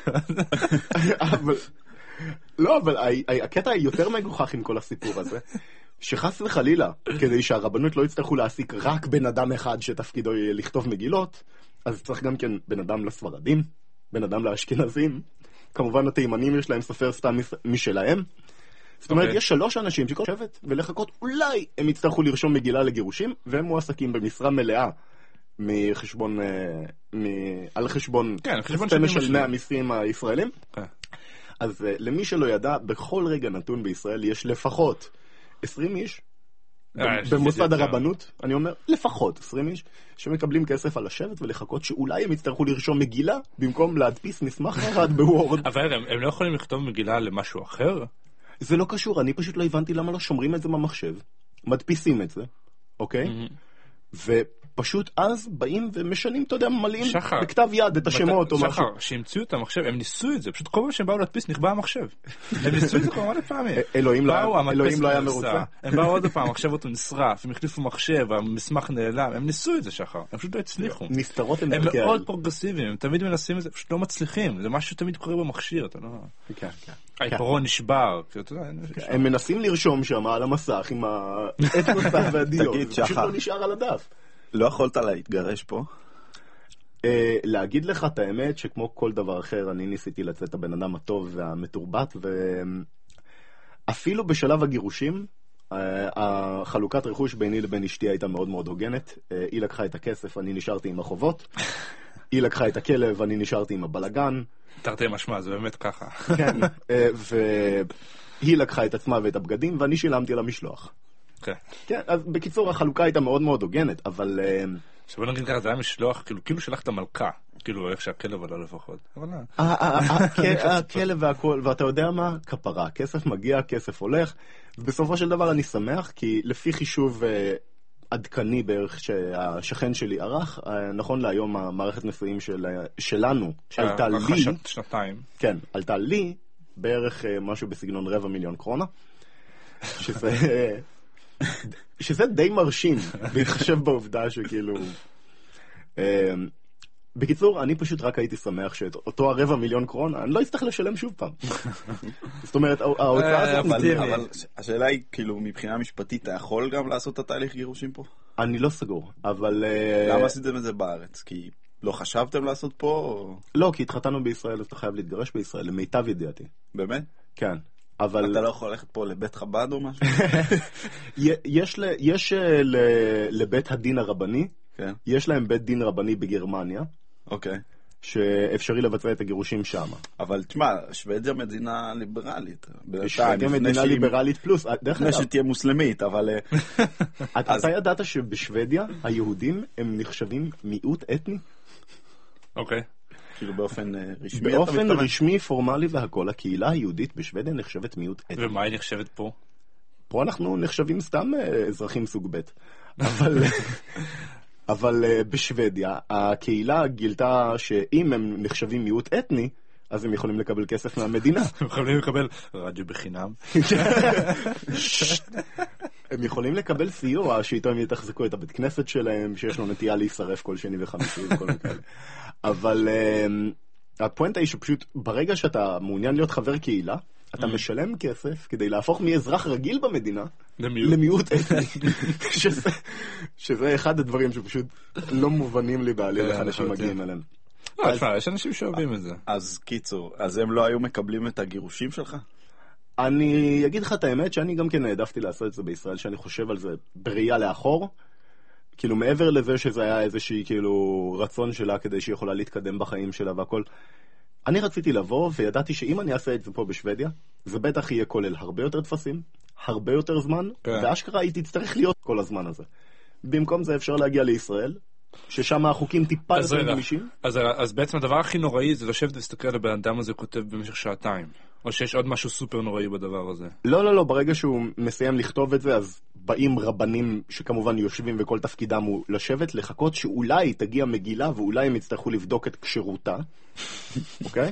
לא, אבל הקטע יותר מגוחך עם כל הסיפור הזה, שחס וחלילה, כדי שהרבנות לא יצטרכו להעסיק רק בן אדם אחד שתפקידו יהיה לכתוב מגילות, אז צריך גם כן בן אדם לספרדים, בן אדם לאשכנזים, כמובן התימנים יש להם סופר סתם משלהם. זאת אומרת, יש שלוש אנשים שכל שבט ולחכות, אולי הם יצטרכו לרשום מגילה לגירושים, והם מועסקים במשרה מלאה מחשבון, על חשבון סטמא של מאה המיסים הישראלים. אז למי שלא ידע, בכל רגע נתון בישראל יש לפחות עשרים איש, במוסד הרבנות, אני אומר, לפחות עשרים איש, שמקבלים כסף על השבט ולחכות שאולי הם יצטרכו לרשום מגילה, במקום להדפיס מסמך אחד בוורד. אבל הם לא יכולים לכתוב מגילה למשהו אחר? זה לא קשור, אני פשוט לא הבנתי למה לא שומרים את זה במחשב, מדפיסים את זה, אוקיי? ופשוט אז באים ומשנים, אתה יודע, ממלאים בכתב יד את השמות או משהו. שחר, שהמציאו את המחשב, הם ניסו את זה, פשוט כל פעם שהם באו להדפיס נכבה המחשב. הם ניסו את זה כל מיני פעמים. אלוהים לא היה מרוצה. הם באו עוד פעם, המחשב אותו נשרף, הם החליפו מחשב, המסמך נעלם, הם ניסו את זה, שחר, הם פשוט לא הצליחו. נסתרות הם הם מאוד פרוגרסיביים, הם תמיד מנסים את זה, פשוט לא מצליחים, זה משהו שתמיד קורה במכשיר, אתה לא... כן, כן. העיפרון נשבר. הם מנסים לרשום שם על המסך עם האתנוצה והדיו, זה פשוט לא נשאר על הדף. לא יכולת להתגרש פה? להגיד לך את האמת שכמו כל דבר אחר, אני ניסיתי לצאת הבן אדם הטוב והמתורבת, ואפילו בשלב הגירושים, החלוקת רכוש ביני לבין אשתי הייתה מאוד מאוד הוגנת. היא לקחה את הכסף, אני נשארתי עם החובות. היא לקחה את הכלב, אני נשארתי עם הבלגן. תרתי משמע, זה באמת ככה. כן, והיא לקחה את עצמה ואת הבגדים, ואני שילמתי על המשלוח. כן. כן, אז בקיצור, החלוקה הייתה מאוד מאוד הוגנת, אבל... שבוא נגיד ככה, זה היה משלוח, כאילו שלחת מלכה, כאילו איך שהכלב עלה לפחות. הכלב והכל, ואתה יודע מה? כפרה, כסף מגיע, כסף הולך, ובסופו של דבר אני שמח, כי לפי חישוב עדכני בערך שהשכן שלי ערך, נכון להיום המערכת נישואים של, שלנו עלתה לי, שנתיים. כן, עלתה לי בערך משהו בסגנון רבע מיליון קרונה, שזה, שזה די מרשים, בהתחשב בעובדה שכאילו... בקיצור, אני פשוט רק הייתי שמח שאת אותו הרבע מיליון קרונה, אני לא אצטרך לשלם שוב פעם. זאת אומרת, ההוצאה הזאת... אבל השאלה היא, כאילו, מבחינה משפטית, אתה יכול גם לעשות את התהליך גירושים פה? אני לא סגור, אבל... למה עשיתם את זה בארץ? כי לא חשבתם לעשות פה? לא, כי התחתנו בישראל, אז אתה חייב להתגרש בישראל, למיטב ידיעתי. באמת? כן. אבל... אתה לא יכול ללכת פה לבית חב"ד או משהו? יש לבית הדין הרבני, יש להם בית דין רבני בגרמניה, אוקיי. שאפשרי לבצע את הגירושים שם. אבל תשמע, שוודיה מדינה ליברלית. שוודיה מדינה ליברלית פלוס. לפני שתהיה מוסלמית, אבל... אתה ידעת שבשוודיה היהודים הם נחשבים מיעוט אתני? אוקיי. כאילו באופן רשמי. באופן רשמי, פורמלי והכל, הקהילה היהודית בשוודיה נחשבת מיעוט אתני. ומה היא נחשבת פה? פה אנחנו נחשבים סתם אזרחים סוג ב'. אבל... אבל uh, בשוודיה, הקהילה גילתה שאם הם נחשבים מיעוט אתני, אז הם יכולים לקבל כסף מהמדינה. הם יכולים לקבל רדיו בחינם. הם יכולים לקבל סיוע שאיתו הם יתחזקו את הבית כנסת שלהם, שיש לו נטייה להישרף כל שני וחמישי וכל מיני. אבל uh, הפואנטה היא שפשוט ברגע שאתה מעוניין להיות חבר קהילה, אתה משלם כסף כדי להפוך מאזרח רגיל במדינה למיעוט אתני. שזה אחד הדברים שפשוט לא מובנים לי בעליל איך אנשים מגיעים אליהם. לא, תשמע, יש אנשים שאוהבים את זה. אז קיצור, אז הם לא היו מקבלים את הגירושים שלך? אני אגיד לך את האמת שאני גם כן העדפתי לעשות את זה בישראל, שאני חושב על זה בראייה לאחור. כאילו מעבר לזה שזה היה איזושהי כאילו רצון שלה כדי שהיא יכולה להתקדם בחיים שלה והכל. אני רציתי לבוא וידעתי שאם אני אעשה את זה פה בשוודיה, זה בטח יהיה כולל הרבה יותר תפסים, הרבה יותר זמן, ואשכרה היא תצטרך להיות כל הזמן הזה. במקום זה אפשר להגיע לישראל, ששם החוקים טיפה יותר גמישים. אז, אז בעצם הדבר הכי נוראי זה לשבת ולהסתכל על הבן אדם הזה כותב במשך שעתיים. או שיש עוד משהו סופר נוראי בדבר הזה. לא, לא, לא, ברגע שהוא מסיים לכתוב את זה, אז באים רבנים שכמובן יושבים וכל תפקידם הוא לשבת, לחכות שאולי תגיע מגילה ואולי הם יצטרכו לבדוק את כשירותה. אוקיי?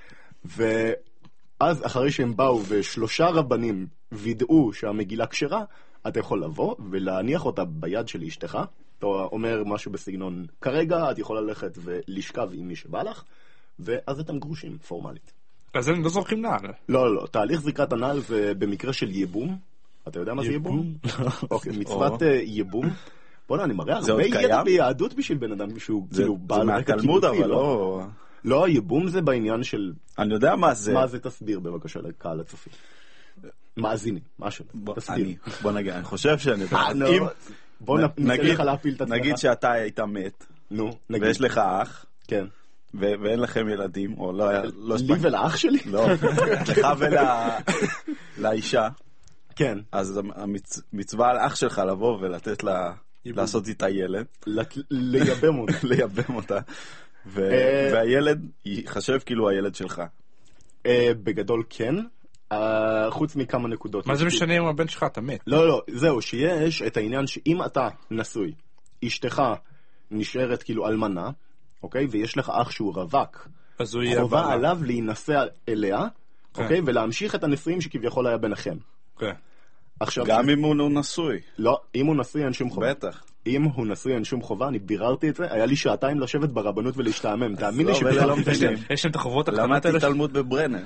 ואז אחרי שהם באו ושלושה רבנים וידעו שהמגילה כשרה, אתה יכול לבוא ולהניח אותה ביד של אשתך. אתה אומר משהו בסגנון, כרגע את יכולה ללכת ולשכב עם מי שבא לך, ואז אתם גרושים פורמלית. אז הם לא זורקים נעל. לא, לא, תהליך זריקת הנעל זה במקרה של ייבום. אתה יודע מה זה ייבום? אוקיי, מצוות ייבום. בוא'נה, אני מראה הרבה ידע ביהדות בשביל בן אדם שהוא כאילו בעל רקע קיבוצי. זה מהתלמוד, אבל לא... לא, ייבום זה בעניין של... אני יודע מה זה. מה זה תסביר בבקשה לקהל הצופי. מאזינים, משהו, תסביר. בוא נגיד, אני חושב שאני... בוא ניתן לך להפיל את עצמך. נגיד שאתה היית מת, נו, ויש לך אח, כן. ואין לכם ילדים, או לא... לי ולאח שלי? לא, לך ולאישה. כן. אז המצווה על אח שלך לבוא ולתת לה... לעשות איתה ילד. לייבם אותה. לייבם אותה. והילד יחשב כאילו הילד שלך. בגדול כן. חוץ מכמה נקודות. מה זה משנה אם הבן שלך אתה מת? לא, לא, זהו, שיש את העניין שאם אתה נשוי, אשתך נשארת כאילו אלמנה, אוקיי? ויש לך אח שהוא רווק, חובה עליו להינשא אליה, אוקיי? ולהמשיך את הנישואים שכביכול היה ביניכם. אוקיי. גם אם הוא נשוי. לא, אם הוא נשוי אין שום חובה. בטח. אם הוא נשוי אין שום חובה, אני ביררתי את זה, היה לי שעתיים לשבת ברבנות ולהשתעמם, תאמין לי שבכלל לא מתשם. יש שם את החובות הקטנות האלה. למדתי תלמוד בברנר.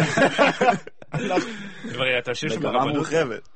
מגמה מורחבת.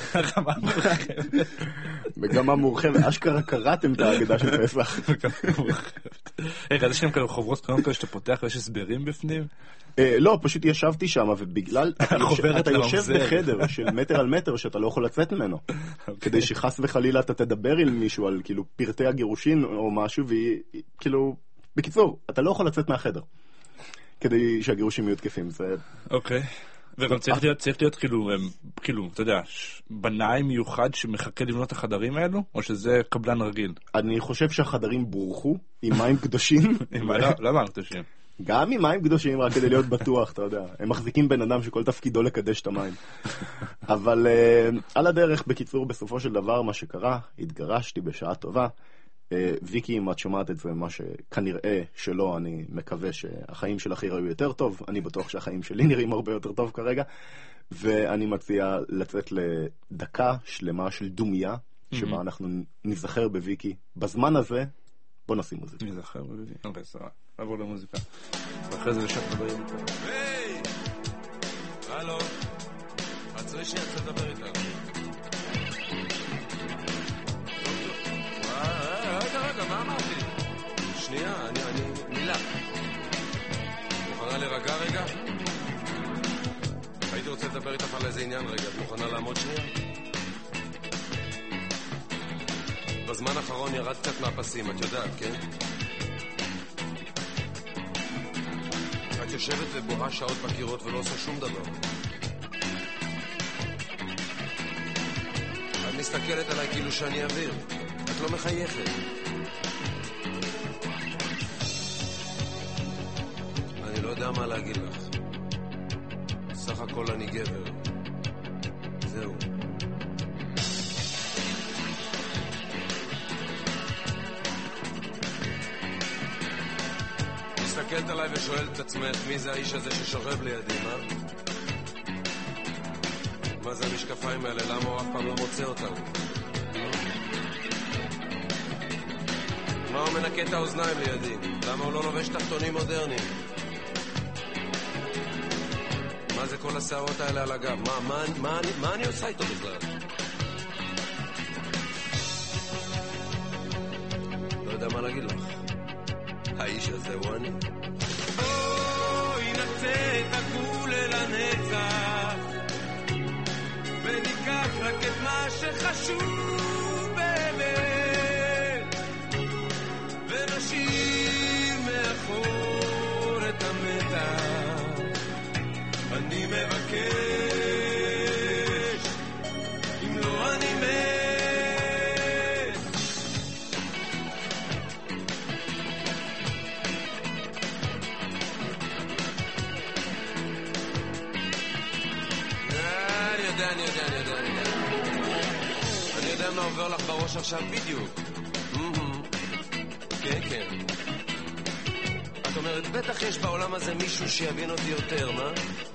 מגמה מורחבת. אשכרה קראתם את ההגדה של פסח. רגע, יש שם כאלה חוברות קטנות כאלה שאתה פותח ויש הסברים בפנים? לא, פשוט ישבתי שם, ובגלל אתה יושב בחדר של מטר על מטר שאתה לא יכול לצאת ממנו, כדי שחס וחלילה אתה תדבר עם מישהו על כאילו פרטי הגירושין או משהו, וכאילו, בקיצור, אתה לא יכול לצאת מהחדר כדי שהגירושים יהיו תקפים. אוקיי. וגם צריך להיות, צריך להיות כאילו, כאילו, אתה יודע, בנאי מיוחד שמחכה לבנות החדרים האלו, או שזה קבלן רגיל? אני חושב שהחדרים בורחו עם מים קדושים. לא מים קדושים. גם עם מים קדושים, רק כדי להיות בטוח, אתה יודע. הם מחזיקים בן אדם שכל תפקידו לקדש את המים. אבל uh, על הדרך, בקיצור, בסופו של דבר, מה שקרה, התגרשתי בשעה טובה. Uh, ויקי, אם את שומעת את זה, מה שכנראה שלא, אני מקווה שהחיים שלך יראו יותר טוב. אני בטוח שהחיים שלי נראים הרבה יותר טוב כרגע. ואני מציע לצאת לדקה שלמה של דומיה, שבה אנחנו נזכר בוויקי. בזמן הזה, בוא נשים מוזיקה. נזכר בוויקי. אוקיי, סבבה. נעבור למוזיקה. ואחרי זה לשם לדבר איתה. היי! הלו? עצרי שנייה, צריך לדבר איתה. רגע, רגע, מה אמרתי? שנייה, אני, אני, מילה. מוכנה להירגע רגע? הייתי רוצה לדבר איתך על איזה עניין רגע. את מוכנה לעמוד שנייה? בזמן האחרון ירד קצת מהפסים, את יודעת, כן? את יושבת ובוהה שעות בקירות ולא עושה שום דבר. את מסתכלת עליי כאילו שאני אוויר. את לא מחייכת. אני לא יודע מה להגיד לך. סך הכל אני גבר. זהו. מסתכלת עליי ושואלת את עצמך מי זה האיש הזה ששוכב לידי, מה? מה זה המשקפיים האלה? למה הוא אף פעם לא מוצא אותנו? מה הוא מנקה את האוזניים לידי? למה הוא לא לובש תחתונים מודרניים? מה זה כל השערות האלה על הגב? מה, מה, מה, מה, מה אני עושה איתו בכלל? לא יודע מה להגיד לך. האיש הזה הוא אני. בואי נצא את הגבול אל הנצח וניקח רק את מה שחשוב באמת ונשאיר מאחור את המתח. אני מבקש, אם לא אני מת. אני יודע, אני יודע, אני יודע. אני יודע מה עובר לך בראש עכשיו בדיוק. כן, כן. את אומרת, בטח יש בעולם הזה מישהו שיבין אותי יותר, מה?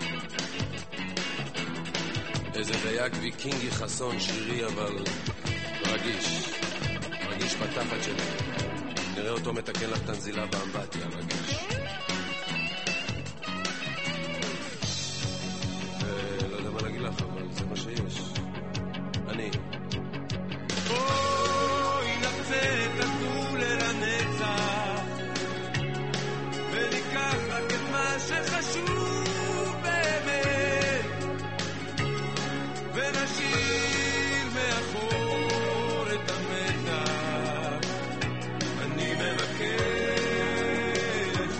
איזה דייק ויקינגי חסון, שירי, אבל רגיש. רגיש בתחת שלי. נראה אותו מתקן לך את הנזילה באמבטיה, רגיש. ולא יודע מה להגיד לך, אבל זה מה שיש. אני. בואי נצא את הגבול אל הנצח וניקח רק את מה שחשוב באמת ונשאיר מאחור את המתח. אני מבקש,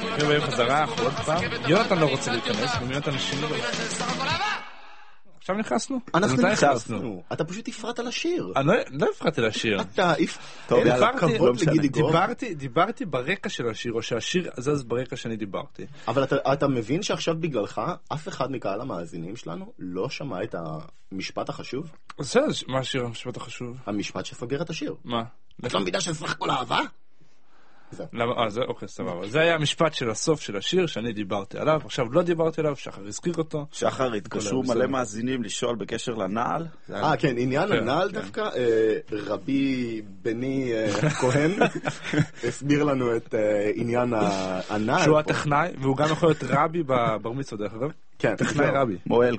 ברוכים הבאים חזרה, אנחנו עוד פעם. יונתן לא רוצה להיכנס, גם יונתן השיר. עכשיו נכנסנו? אנחנו נכנסנו. אתה פשוט הפרעת לשיר. אני לא הפרעתי לשיר. אתה טוב, יאללה, כבוד לגידי גוב. דיברתי ברקע של השיר, או שהשיר זז ברקע שאני דיברתי. אבל אתה מבין שעכשיו בגללך, אף אחד מקהל המאזינים שלנו לא שמע את המשפט החשוב? זה מה השיר, המשפט החשוב? המשפט שסוגר את השיר. מה? את לא מבינה שסך הכל אהבה? אה, זה, אוקיי, סבבה. זה היה המשפט של הסוף של השיר שאני דיברתי עליו, עכשיו לא דיברתי עליו, שחר הזכיר אותו. שחר, התקשרו מלא מאזינים לשאול בקשר לנעל. אה, כן, עניין הנעל דווקא, רבי בני כהן הסביר לנו את עניין הנעל. שהוא הטכנאי, והוא גם יכול להיות רבי בבר מצווה דרך אגב. כן, טכנאי רבי. מועל.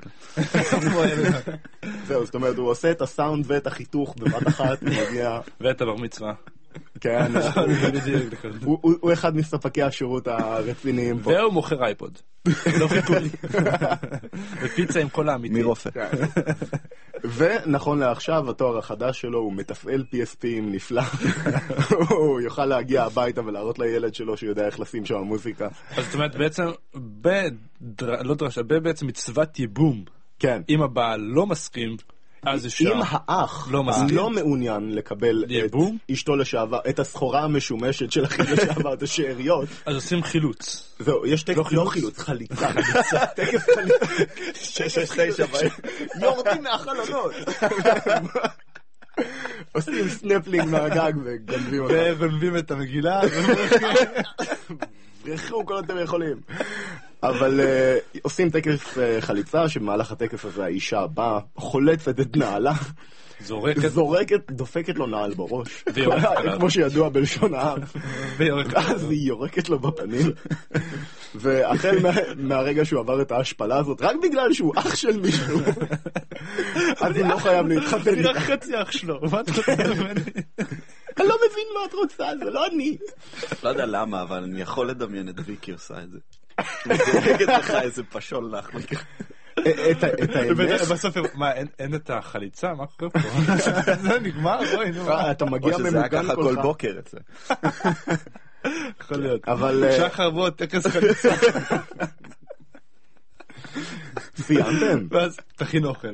זהו, זאת אומרת, הוא עושה את הסאונד ואת החיתוך בבת אחת, ואת הבר מצווה. כן, הוא אחד מספקי השירות הרציניים פה. והוא מוכר אייפוד. לא חיכולי. ופיצה עם כל האמיתי. מרופא. ונכון לעכשיו, התואר החדש שלו הוא מתפעל פי אס פי'ים נפלא. הוא יוכל להגיע הביתה ולהראות לילד שלו שיודע איך לשים שם מוזיקה. אז זאת אומרת, בעצם, לא דרשה, בעצם מצוות ייבום. כן. אם הבעל לא מסכים, אם האח לא, לא מעוניין לקבל את אשתו לשעבר, את הסחורה המשומשת של אחי לשעבר, את השאריות, אז עושים חילוץ. זהו, יש טקס, לא חילוץ, חליצה. תקף חליצה. שש שש תשע יורדים מהחלונות. עושים סנפלינג מהגג וגנבים אותם. וגנבים את המגילה. ברחו כל אתם יכולים. אבל uh, עושים טקס uh, חליצה, שבמהלך הטקס הזה האישה באה, חולצת את נעלה, זורקת, זורקת, דופקת לו נעל בראש, כמו שידוע בלשון העם, ואז היא יורקת לו בפנים, והחל מה, מהרגע שהוא עבר את ההשפלה הזאת, רק בגלל שהוא אח של מישהו, אז הוא לא חייב להתחתן. אני רק חצי אח שלו, מה את רוצה ממני? אני לא מבין מה את רוצה, זה לא אני. לא יודע למה, אבל אני יכול לדמיין את ויקי עושה את זה. וזורקת לך איזה פשול לך. את האמת. בסוף, מה, אין את החליצה? מה קורה פה? זה נגמר? בואי, נו. אתה מגיע ממוגן כל כך. או שזה היה ככה כל בוקר את זה. יכול להיות. אבל... שחר בוא, טקס חליצה. סיימתם? ואז תכין אוכל.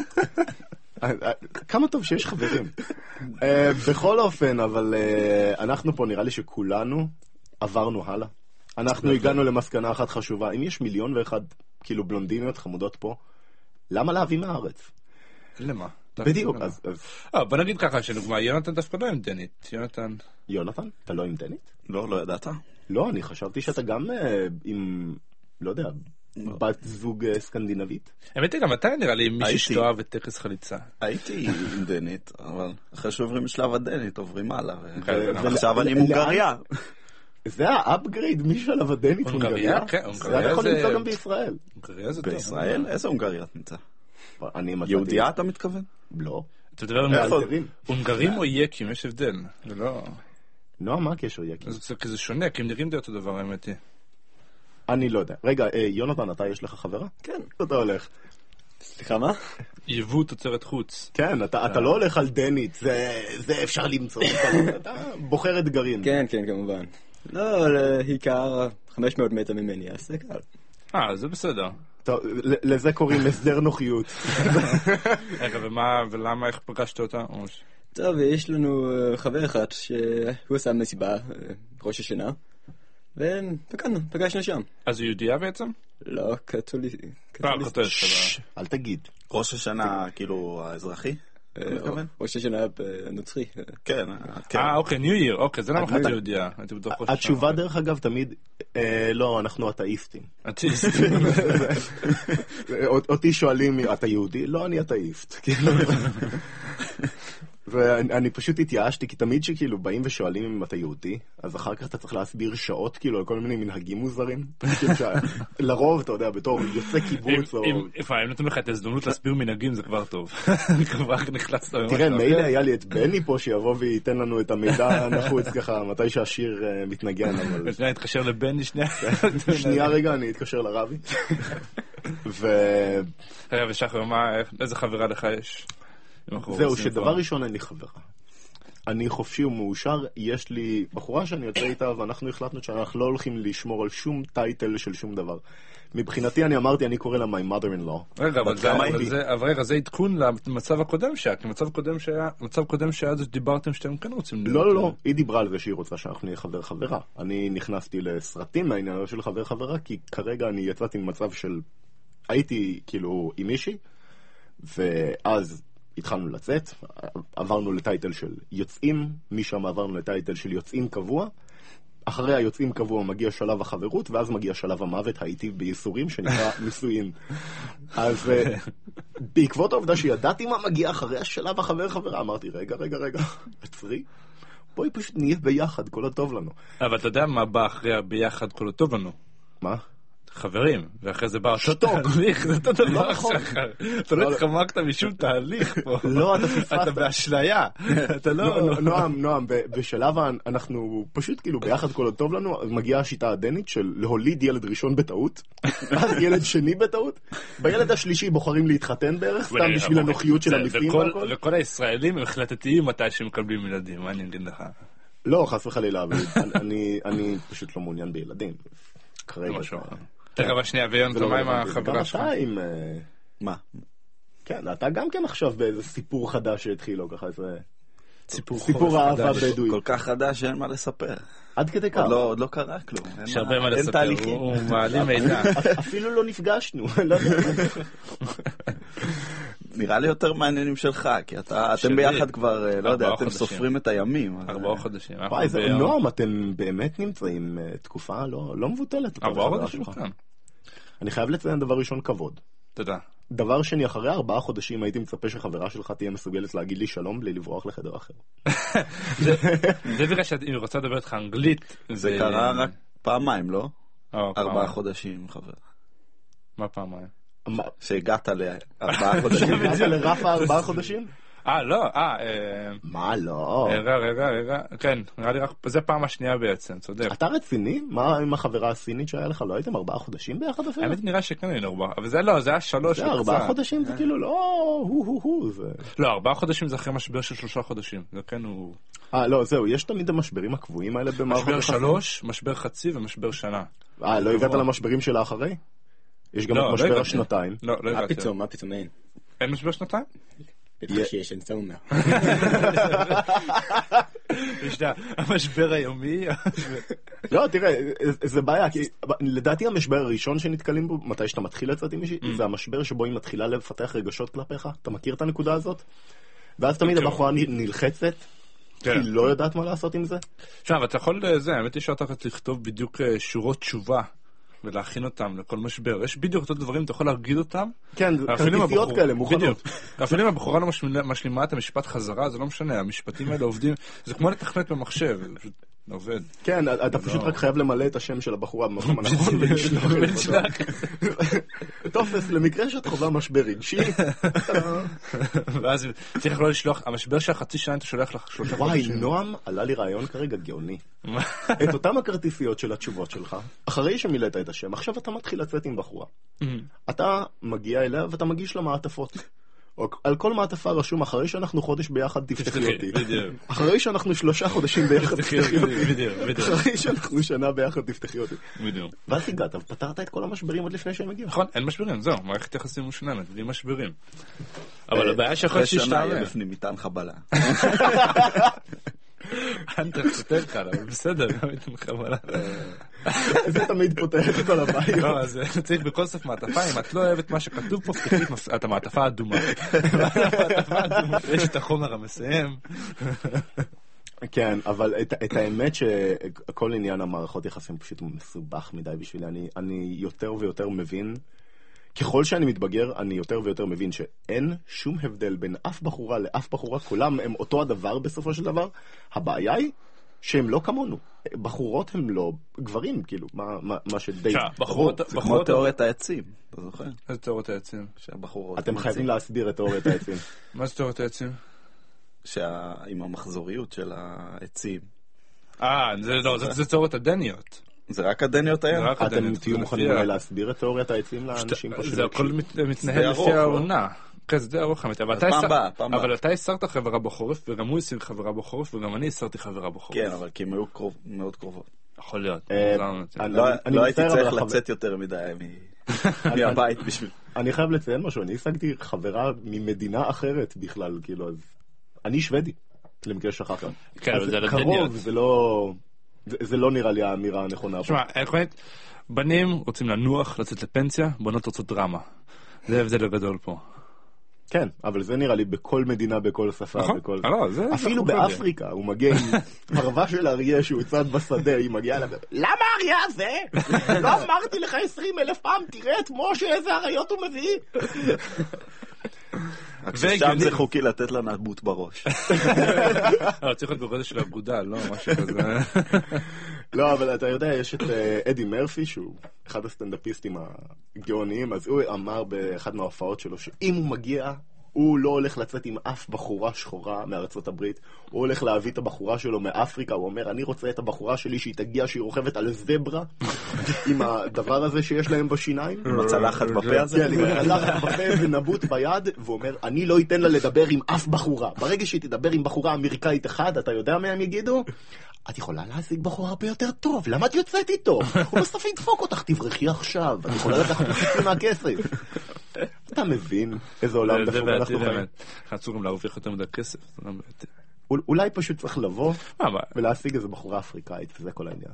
כמה טוב שיש חברים. בכל אופן, אבל אנחנו פה נראה לי שכולנו עברנו הלאה. אנחנו הגענו למסקנה אחת חשובה. אם יש מיליון ואחד כאילו בלונדיניות חמודות פה, למה להביא מהארץ? למה? בדיוק. בוא נגיד ככה, שנוגמה, יונתן דווקא לא עם דנית. יונתן? יונתן? אתה לא עם דנית? לא, לא ידעת? לא, אני חשבתי שאתה גם עם, לא יודע, בת זוג סקנדינבית. האמת היא, גם אתה נראה לי מישהי שתואב את טקס חליצה. הייתי עם דנית, אבל אחרי שעוברים שלב הדנית, עוברים הלאה. ועכשיו אני מונגריה. זה האפגריד, מי שלב הדנית הונגריה? כן, זה יכול למצוא גם בישראל. בישראל? איזה הונגריה נמצא? יהודיה אתה מתכוון? לא. אתה מדבר על הונגרים או יקים, יש הבדל. זה לא... לא, מה הקשר יקים? כי זה שונה, כי הם נראים די אותו דבר, האמת היא. אני לא יודע. רגע, יונתן, אתה יש לך חברה? כן. אתה הולך. סליחה, מה? יבוא תוצרת חוץ. כן, אתה לא הולך על דנית, זה אפשר למצוא. אתה בוחר אתגרים. כן, כן, כמובן. לא, לעיקר חמש מאות מטר ממני, אז זה קל. אה, זה בסדר. טוב, לזה קוראים הסדר נוחיות. רגע, ומה, ולמה, איך פגשת אותה? טוב, יש לנו חבר אחד שהוא עשה מסיבה, ראש השנה, ופגשנו, פגשנו שם. אז הוא יהודייה בעצם? לא, קתולי. אל תגיד. ראש השנה, כאילו, האזרחי? ראש השנה הנוצרי. כן. אה, אוקיי, ניו ייר, אוקיי, זה למה חצי יהודייה. התשובה דרך אגב תמיד, לא, אנחנו אתאיסטים. אתאיסטים. אותי שואלים, אתה יהודי? לא, אני אתאיסט. ואני פשוט התייאשתי, כי תמיד שכאילו באים ושואלים אם אתה יהודי, אז אחר כך אתה צריך להסביר שעות כאילו על כל מיני מנהגים מוזרים. לרוב, אתה יודע, בתור יוצא קיבוץ או... אם נותנים לך את ההזדמנות להסביר מנהגים, זה כבר טוב. כבר נכנס... תראה, מילא היה לי את בני פה שיבוא וייתן לנו את המידע הנחוץ ככה, מתי שהשיר מתנגן, אבל... שנייה, התקשר לבני, שנייה. שנייה רגע, אני אתקשר לרבי. ו... רגע, ושחר, איזה חברה לך יש? זהו, שדבר ראשון אין לי חברה. אני חופשי ומאושר, יש לי בחורה שאני יוצא איתה, ואנחנו החלטנו שאנחנו לא הולכים לשמור על שום טייטל של שום דבר. מבחינתי אני אמרתי, אני קורא לה my mother-in-law. רגע, אבל זה, אבל זה, אבל רגע, זה עדכון למצב הקודם שהיה, כי מצב קודם שהיה, מצב קודם שהיה זה שדיברתם שאתם כן רוצים... לא, לא, לא, היא דיברה על זה שהיא רוצה שאנחנו נהיה חבר חברה. אני נכנסתי לסרטים מהעניין של חבר חברה, כי כרגע אני יצאתי ממצב של... הייתי כאילו עם מישהי, ואז התחלנו לצאת, עברנו לטייטל של יוצאים, משם עברנו לטייטל של יוצאים קבוע, אחרי היוצאים קבוע מגיע שלב החברות, ואז מגיע שלב המוות, הייתי בייסורים שנקרא נישואין. אז בעקבות העובדה שידעתי מה מגיע אחרי השלב החבר חברה, אמרתי, רגע, רגע, רגע, עצרי, בואי פשוט נהיה ביחד, כל הטוב לנו. אבל אתה יודע מה בא אחרי ביחד, כל הטוב לנו? מה? חברים, ואחרי זה בא אותו תהליך, זה אותו דבר שחר. אתה לא התחמקת משום תהליך פה. לא, אתה פספסת. אתה באשליה. אתה לא... נועם, נועם, בשלב אנחנו פשוט כאילו ביחד כל הטוב לנו, מגיעה השיטה הדנית של להוליד ילד ראשון בטעות, אז ילד שני בטעות, בילד השלישי בוחרים להתחתן בערך, סתם בשביל הנוחיות של המפעים. וכל הישראלים הם החלטתיים מתי שהם מקבלים ילדים, מה אני אגיד לך? לא, חס וחלילה, אני פשוט לא מעוניין בילדים. כרגע. תראה בשנייה, ויונתן, מה עם החברה שלך? גם אתה עם... מה? כן, אתה גם כן עכשיו באיזה סיפור חדש שהתחיל, או ככה איזה... סיפור אהבה בדואי. כל כך חדש שאין מה לספר. עד כדי כך. עוד לא קרה כלום. יש הרבה מה לספר, הוא מעלים מידע. אפילו לא נפגשנו. נראה לי יותר מעניינים שלך, כי אתם ביחד כבר, לא יודע, אתם סופרים את הימים. ארבעה חודשים. וואי, זה נועם, אתם באמת נמצאים תקופה לא מבוטלת. ארבעה חודשים כאן. אני חייב לציין דבר ראשון כבוד. תודה. דבר שני, אחרי ארבעה חודשים הייתי מצפה שחברה שלך תהיה מסוגלת להגיד לי שלום בלי לברוח לחדר אחר. זה בגלל שאני רוצה לדבר איתך אנגלית. זה קרה רק פעמיים, לא? ארבעה חודשים, חבר. מה פעמיים? שהגעת לארבעה חודשים. הגעת לרף הארבעה חודשים? אה, לא, אה... מה, לא? רגע, רגע, רגע, כן, נראה לי רק, זה פעם השנייה בעצם, צודק. אתה רציני? מה עם החברה הסינית שהיה לך? לא הייתם ארבעה חודשים ביחד אפילו? האמת נראה שכן היינו ארבעה, אבל זה לא, זה היה שלוש וקצת. זה ארבעה חודשים, זה כאילו לא, הו הו הו, זה... לא, ארבעה חודשים זה אחרי משבר של שלושה חודשים, זה כן הוא... אה, לא, זהו, יש תמיד המשברים הקבועים האלה במערכות... משבר שלוש, משבר חצי ומשבר שנה. אה, לא הגעת למשברים של האחרי? יש גם משבר השנתיים. לא, לא הגעתי. מה פתאום, מה פתאום אין? אין משבר שנתיים? בטח שיש, אין סאומר. יש לה, המשבר היומי. לא, תראה, זה בעיה, כי לדעתי המשבר הראשון שנתקלים בו, מתי שאתה מתחיל לצאת עם מישהי, זה המשבר שבו היא מתחילה לפתח רגשות כלפיך. אתה מכיר את הנקודה הזאת? ואז תמיד הבחורה נלחצת, כי היא לא יודעת מה לעשות עם זה. עכשיו, אתה יכול, זה, האמת היא שאתה יכול לכתוב בדיוק שורות תשובה. ולהכין אותם לכל משבר. יש בדיוק אותו דברים, אתה יכול להרגיד אותם. כן, כרטיסיות כאלה, מוכנות. אפילו אם הבחורה לא משלימה את המשפט חזרה, זה לא משנה, המשפטים האלה עובדים, זה כמו לתכנת במחשב, זה עובד. כן, אתה פשוט רק חייב למלא את השם של הבחורה במקום הנכון ולשלוח. טופס, למקרה שאת חובה משבר רגשי. ואז צריך לא לשלוח, המשבר של החצי שנה אתה שולח לך שלושה חודשים. וואי, נועם, עלה לי רעיון כרגע גאוני. את אותם הכרטיסיות של התשובות שלך, אחרי שמילאת את השם, עכשיו אתה מתחיל לצאת עם בחורה. אתה מגיע אליה ואתה מגיש לה מעטפות. על כל מעטפה רשום, אחרי שאנחנו חודש ביחד תפתחי אותי. אחרי שאנחנו שלושה חודשים ביחד תפתחי אותי. אחרי שאנחנו שנה ביחד תפתחי אותי. ואז הגעת, פתרת את כל המשברים עוד לפני שהם הגיעו. נכון, אין משברים, זהו, מערכת יחסים מושלמת, בלי משברים. אבל הבעיה שיכול שישתנה. אחרי שנה יהיה בפנים מטען חבלה. אנטר פותר לך, אבל בסדר, גם איתן חבלה. זה תמיד פותר את כל הבעיות. לא, אז צריך בכל סוף מעטפה, אם את לא אוהבת מה שכתוב פה, תקליט את המעטפה האדומה. יש את החומר המסיים. כן, אבל את האמת שכל עניין המערכות יחסים פשוט מסובך מדי בשבילי. אני יותר ויותר מבין, ככל שאני מתבגר, אני יותר ויותר מבין שאין שום הבדל בין אף בחורה לאף בחורה, כולם הם אותו הדבר בסופו של דבר. הבעיה היא שהם לא כמונו. בחורות הם לא גברים, כאילו, מה שדי... זה כמו תיאוריית העצים, אתה זוכר? איזה תיאוריית העצים? אתם חייבים להסביר את תיאוריית העצים. מה זה תיאוריית העצים? עם המחזוריות של העצים. אה, זה תיאוריות הדניות. זה רק הדניות היה? אתם תהיו מוכנים אולי להסביר את תיאוריית העצים לאנשים פה? זה הכל מתנהל לפי העונה. כן, זה די ארוך האמת, אבל אתה הסרת חברה בחורף, וגם הוא הסיר חברה בחורף, וגם אני הסרתי חברה בחורף. כן, אבל כי הם היו מאוד קרובות. יכול להיות. לא הייתי צריך לצאת יותר מדי מהבית בשביל... אני חייב לציין משהו, אני השגתי חברה ממדינה אחרת בכלל, כאילו, אז אני שוודי, למקרה שכחת. כן, אבל זה לא קרוב, זה לא... זה לא נראה לי האמירה הנכונה. תשמע, בנים רוצים לנוח, לצאת לפנסיה, בנות רוצות דרמה. זה הבדל גדול פה. כן, אבל זה נראה לי בכל מדינה, בכל שפה, נכון, בכל... לא, זה... אפילו באפריקה, הוא מגיע עם פרווה של אריה שהוא צד בשדה, היא מגיעה לה... למה אריה הזה? לא אמרתי לך עשרים אלף פעם, תראה את משה, איזה אריות הוא מביא. רק ששם זה חוקי לתת לה נבוט בראש. אבל צריך להיות בגודל של אגודה, לא משהו כזה. לא, אבל אתה יודע, יש את אדי מרפי, שהוא אחד הסטנדאפיסטים הגאוניים, אז הוא אמר באחד מההופעות שלו, שאם הוא מגיע, הוא לא הולך לצאת עם אף בחורה שחורה מארצות הברית, הוא הולך להביא את הבחורה שלו מאפריקה, הוא אומר, אני רוצה את הבחורה שלי שהיא תגיע, שהיא רוכבת על זברה, עם הדבר הזה שיש להם בשיניים. עם הצלחת בפה הזה? כן, עם הצלחת בפה ונבוט ביד, והוא אומר, אני לא אתן לה לדבר עם אף בחורה. ברגע שהיא תדבר עם בחורה אמריקאית אחד, אתה יודע מה הם יגידו? את יכולה להשיג בחורה הרבה יותר טוב, למה את יוצאת איתו? הוא בסוף ידפוק אותך, תברכי עכשיו, את יכולה לקחת חצי מהכסף. אתה מבין איזה עולם דפוק אנחנו חיים. רצו גם להרוויח יותר מדי כסף. אולי פשוט צריך לבוא ולהשיג איזה בחורה אפריקאית, וזה כל העניין.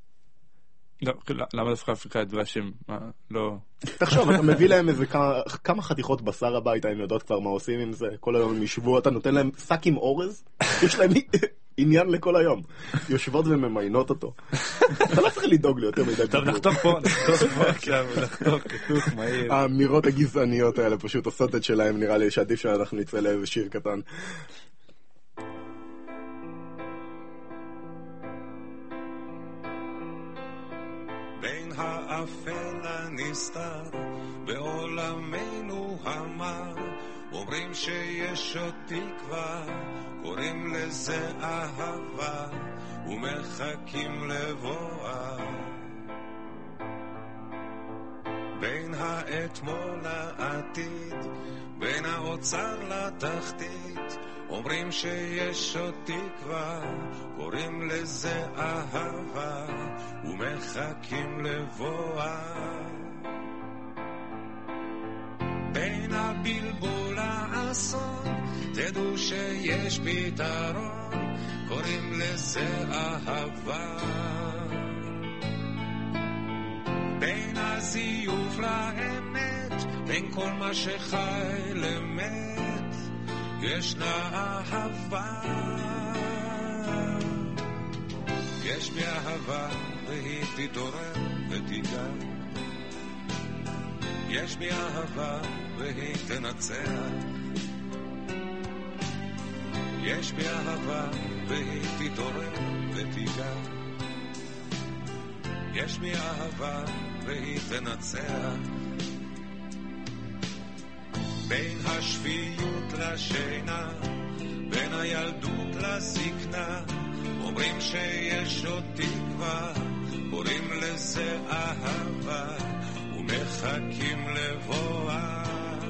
למה דווקא אפריקאית והשם? לא... תחשוב, אתה מביא להם איזה כמה חתיכות בשר הביתה, הם יודעות כבר מה עושים עם זה, כל היום הם ישבו, אתה נותן להם שק עם אורז, יש להם עניין לכל היום, יושבות וממיינות אותו. אתה לא צריך לדאוג לי יותר מדי. טוב, נחתוך פה, נחתוך פה עכשיו, נחתוך כתוך מהיר. האמירות הגזעניות האלה פשוט עושות את שלהם, נראה לי שעדיף שאנחנו נצא לאיזה שיר קטן. בין האפל הנסתר בעולמנו המר, אומרים שיש עוד תקווה, קוראים לזה אהבה ומחכים לבואה. בין האתמול לעתיד, בין האוצר לתחתית, אומרים שיש עוד תקווה, קוראים לזה אהבה ומחכים לבואה. בין הבלבול לאסון, תדעו שיש פתרון, קוראים לזה אהבה. בין הזיוף לאמת, בין כל מה שחי למת, ישנה אהבה. יש בי אהבה והיא תתעורר ותיגע, יש בי אהבה והיא תנצח, יש בי אהבה והיא תתעורר ותיגע, יש בי אהבה והיא תנצח. בין השפיות לשינה, בין הילדות לזקנה, אומרים שיש עוד תקווה, קוראים לזה אהבה ומחכים לבואה.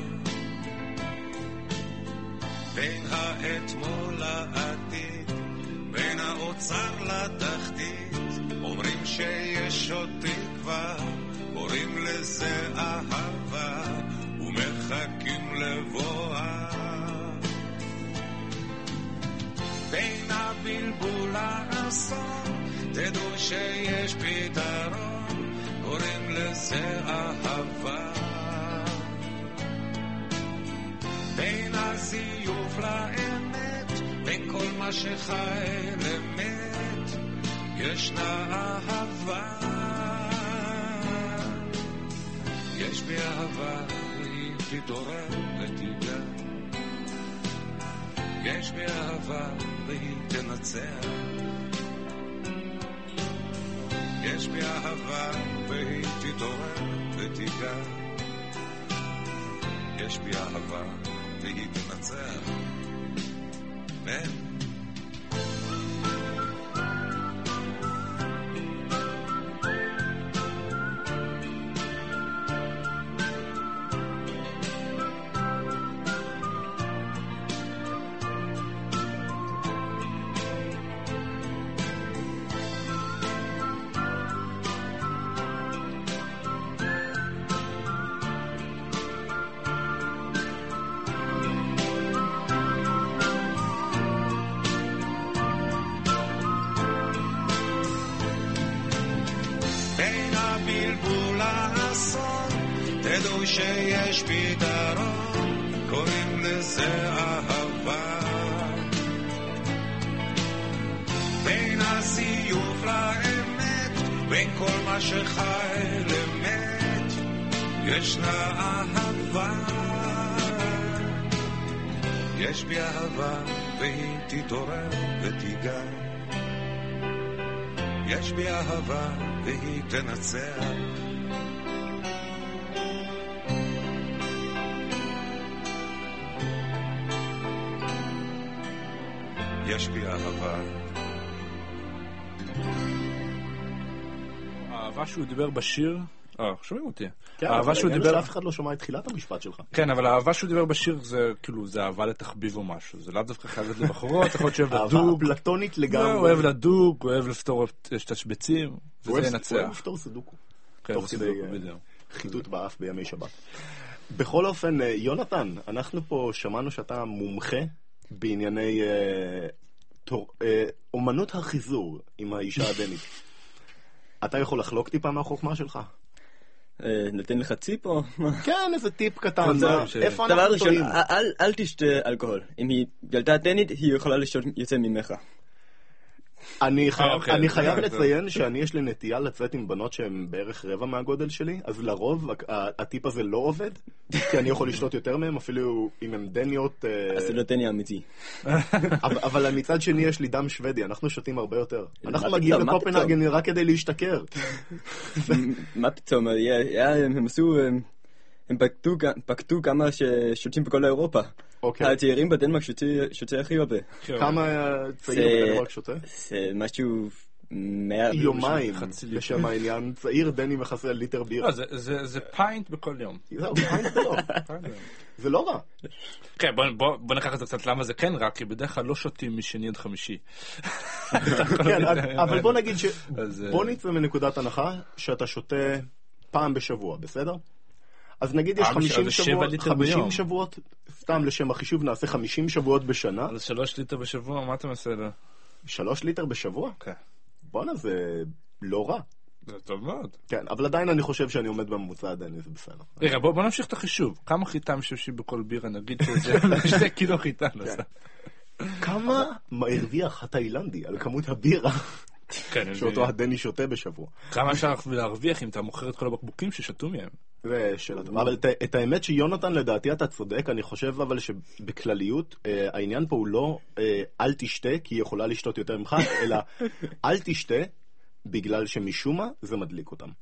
בין האתמול לעתיד, בין האוצר לתחתית, אומרים שיש עוד תקווה, קוראים לזה אהבה ומחכים לבואה. בין הבלבול לאסון, תדעו שיש פתרון, קוראים לזה אהבה. בין הזיוף לאמת, בין כל מה שחי למת, ישנה אהבה. יש בי אהבה והיא תתעורר ותיגע, יש בי אהבה והיא תנצח, יש בי אהבה והיא תתעורר ותיגע, יש בי אהבה והיא תנצח. מן תדעו שיש פתרון, קוראים לזה אהבה. בין הסיוף לאמת, בין כל מה שחי למת, ישנה אהבה. יש בי אהבה והיא תתעורר ותיגע. יש בי אהבה והיא תנצח. יש בי אהבה. האהבה שהוא דיבר בשיר, אה, שומעים אותי. כן, האהבה שהוא דיבר... שאף אחד לא שומע את תחילת המשפט שלך. כן, אבל האהבה שהוא דיבר בשיר זה כאילו, זה אהבה לתחביב או משהו. זה לאו דווקא חייבת לבחורות, יכול להיות שאוהב לדוג. אהבה פלטונית לגמרי. הוא אוהב לדוג, הוא אוהב לפתור תשבצים, וזה ינצח. הוא אוהב לפתור סודוקו. כן, תוך כדי חיטוט באף בימי שבת. בכל אופן, יונתן, אנחנו פה שמענו שאתה מומחה בענייני אומנות החיזור עם האישה הדנית. אתה יכול לחלוק טיפה מהחוכמה שלך? נתן לך ציפ או? כן, איזה טיפ קטן. איפה אנחנו טועים? אל תשתה אלכוהול. אם היא ילדה דנית, היא יכולה לשתות יוצא ממך. אני חייב לציין שאני יש לי נטייה לצאת עם בנות שהן בערך רבע מהגודל שלי, אז לרוב הטיפ הזה לא עובד, כי אני יכול לשתות יותר מהם, אפילו אם הן דניות. אז זה לא דני אמיתי. אבל מצד שני יש לי דם שוודי, אנחנו שותים הרבה יותר. אנחנו מגיעים לקופנהגן רק כדי להשתכר. מה פתאום? הם עשו... הם פקדו כמה ששותים בכל אירופה. הצעירים בדנמרק שותה הכי הרבה. כמה צעיר בדנמרק שותה? זה משהו... יומיים, לשם העניין. צעיר דני מחסה ליטר בירה. זה פיינט בכל יום. זהו, פיינט זה לא. זה לא רע. כן, בוא נקח את זה קצת למה זה כן רע, כי בדרך כלל לא שותים משני עד חמישי. כן, אבל בוא נגיד ש... בוא נצא מנקודת הנחה שאתה שותה פעם בשבוע, בסדר? אז נגיד יש חמישים שבועות, סתם לשם החישוב נעשה חמישים שבועות בשנה. אז שלוש ליטר בשבוע, מה אתה מסדר? שלוש ליטר בשבוע? כן. בוא'נה, זה לא רע. זה טוב מאוד. כן, אבל עדיין אני חושב שאני עומד בממוצע הדני, זה בסדר. רגע, בוא נמשיך את החישוב. כמה חיטה משתמשים בכל בירה? נגיד שזה שתי קילו חיטה. כמה הרוויח התאילנדי על כמות הבירה שאותו הדני שותה בשבוע? כמה אפשר להרוויח אם אתה מוכר את כל הבקבוקים ששתו מהם? זה שאלה טובה. אבל את האמת שיונתן, לדעתי אתה צודק, אני חושב אבל שבכלליות העניין פה הוא לא אל תשתה כי היא יכולה לשתות יותר ממך, אלא אל תשתה בגלל שמשום מה זה מדליק אותם.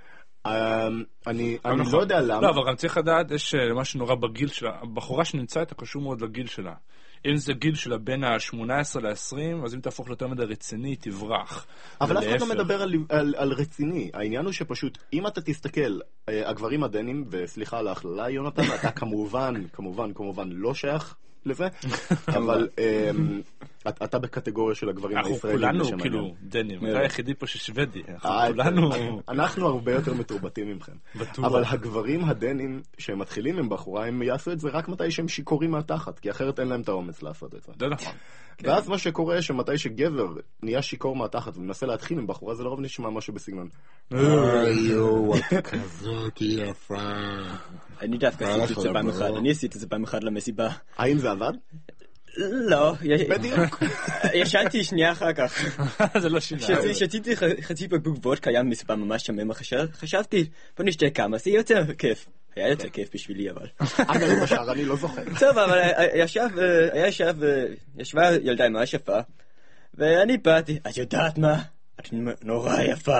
אני לא יודע למה. לא, אבל גם צריך לדעת, יש משהו נורא בגיל שלה, הבחורה שנמצא איתה קשור מאוד לגיל שלה. אם זה גיל שלה בין ה-שמונה עשרה ל-עשרים, אז אם תהפוך ליותר מדי רציני, תברח. אבל אף אחד לא מדבר על, על, על רציני. העניין הוא שפשוט, אם אתה תסתכל, הגברים הדנים, וסליחה על ההכללה, יונתן, אתה כמובן, כמובן, כמובן לא שייך לזה, אבל אתה בקטגוריה של הגברים הישראלים. אנחנו כולנו כאילו דנים, אתה היחידי פה ששוודי. אנחנו הרבה יותר מתורבתים ממכם. אבל הגברים הדנים שהם מתחילים עם בחורה, הם יעשו את זה רק מתי שהם שיכורים מהתחת, כי אחרת אין להם את האומץ לעשות את זה. זה נכון. ואז מה שקורה שמתי שגבר נהיה שיקור מהתחת ומנסה להתחיל עם בחורה, זה לרוב נשמע משהו בסגנון. איו, את כזאת יפה. אני דווקא עשיתי את זה פעם אחד, אני עשיתי את זה פעם אחד למסיבה. האם זה עבד? לא. בדיוק. ישנתי שנייה אחר כך. זה לא שינה. שתיתי חצי בקבוק וודקה, היה מסיבה ממש שמם, חשבתי, בוא נשתה כמה, זה יותר כיף. היה יותר כיף בשבילי, אבל. אגב, בשאר אני לא זוכר. טוב, אבל ישב, היה ישב, ישבה ילדה ממש יפה, ואני באתי, את יודעת מה? את נורא יפה.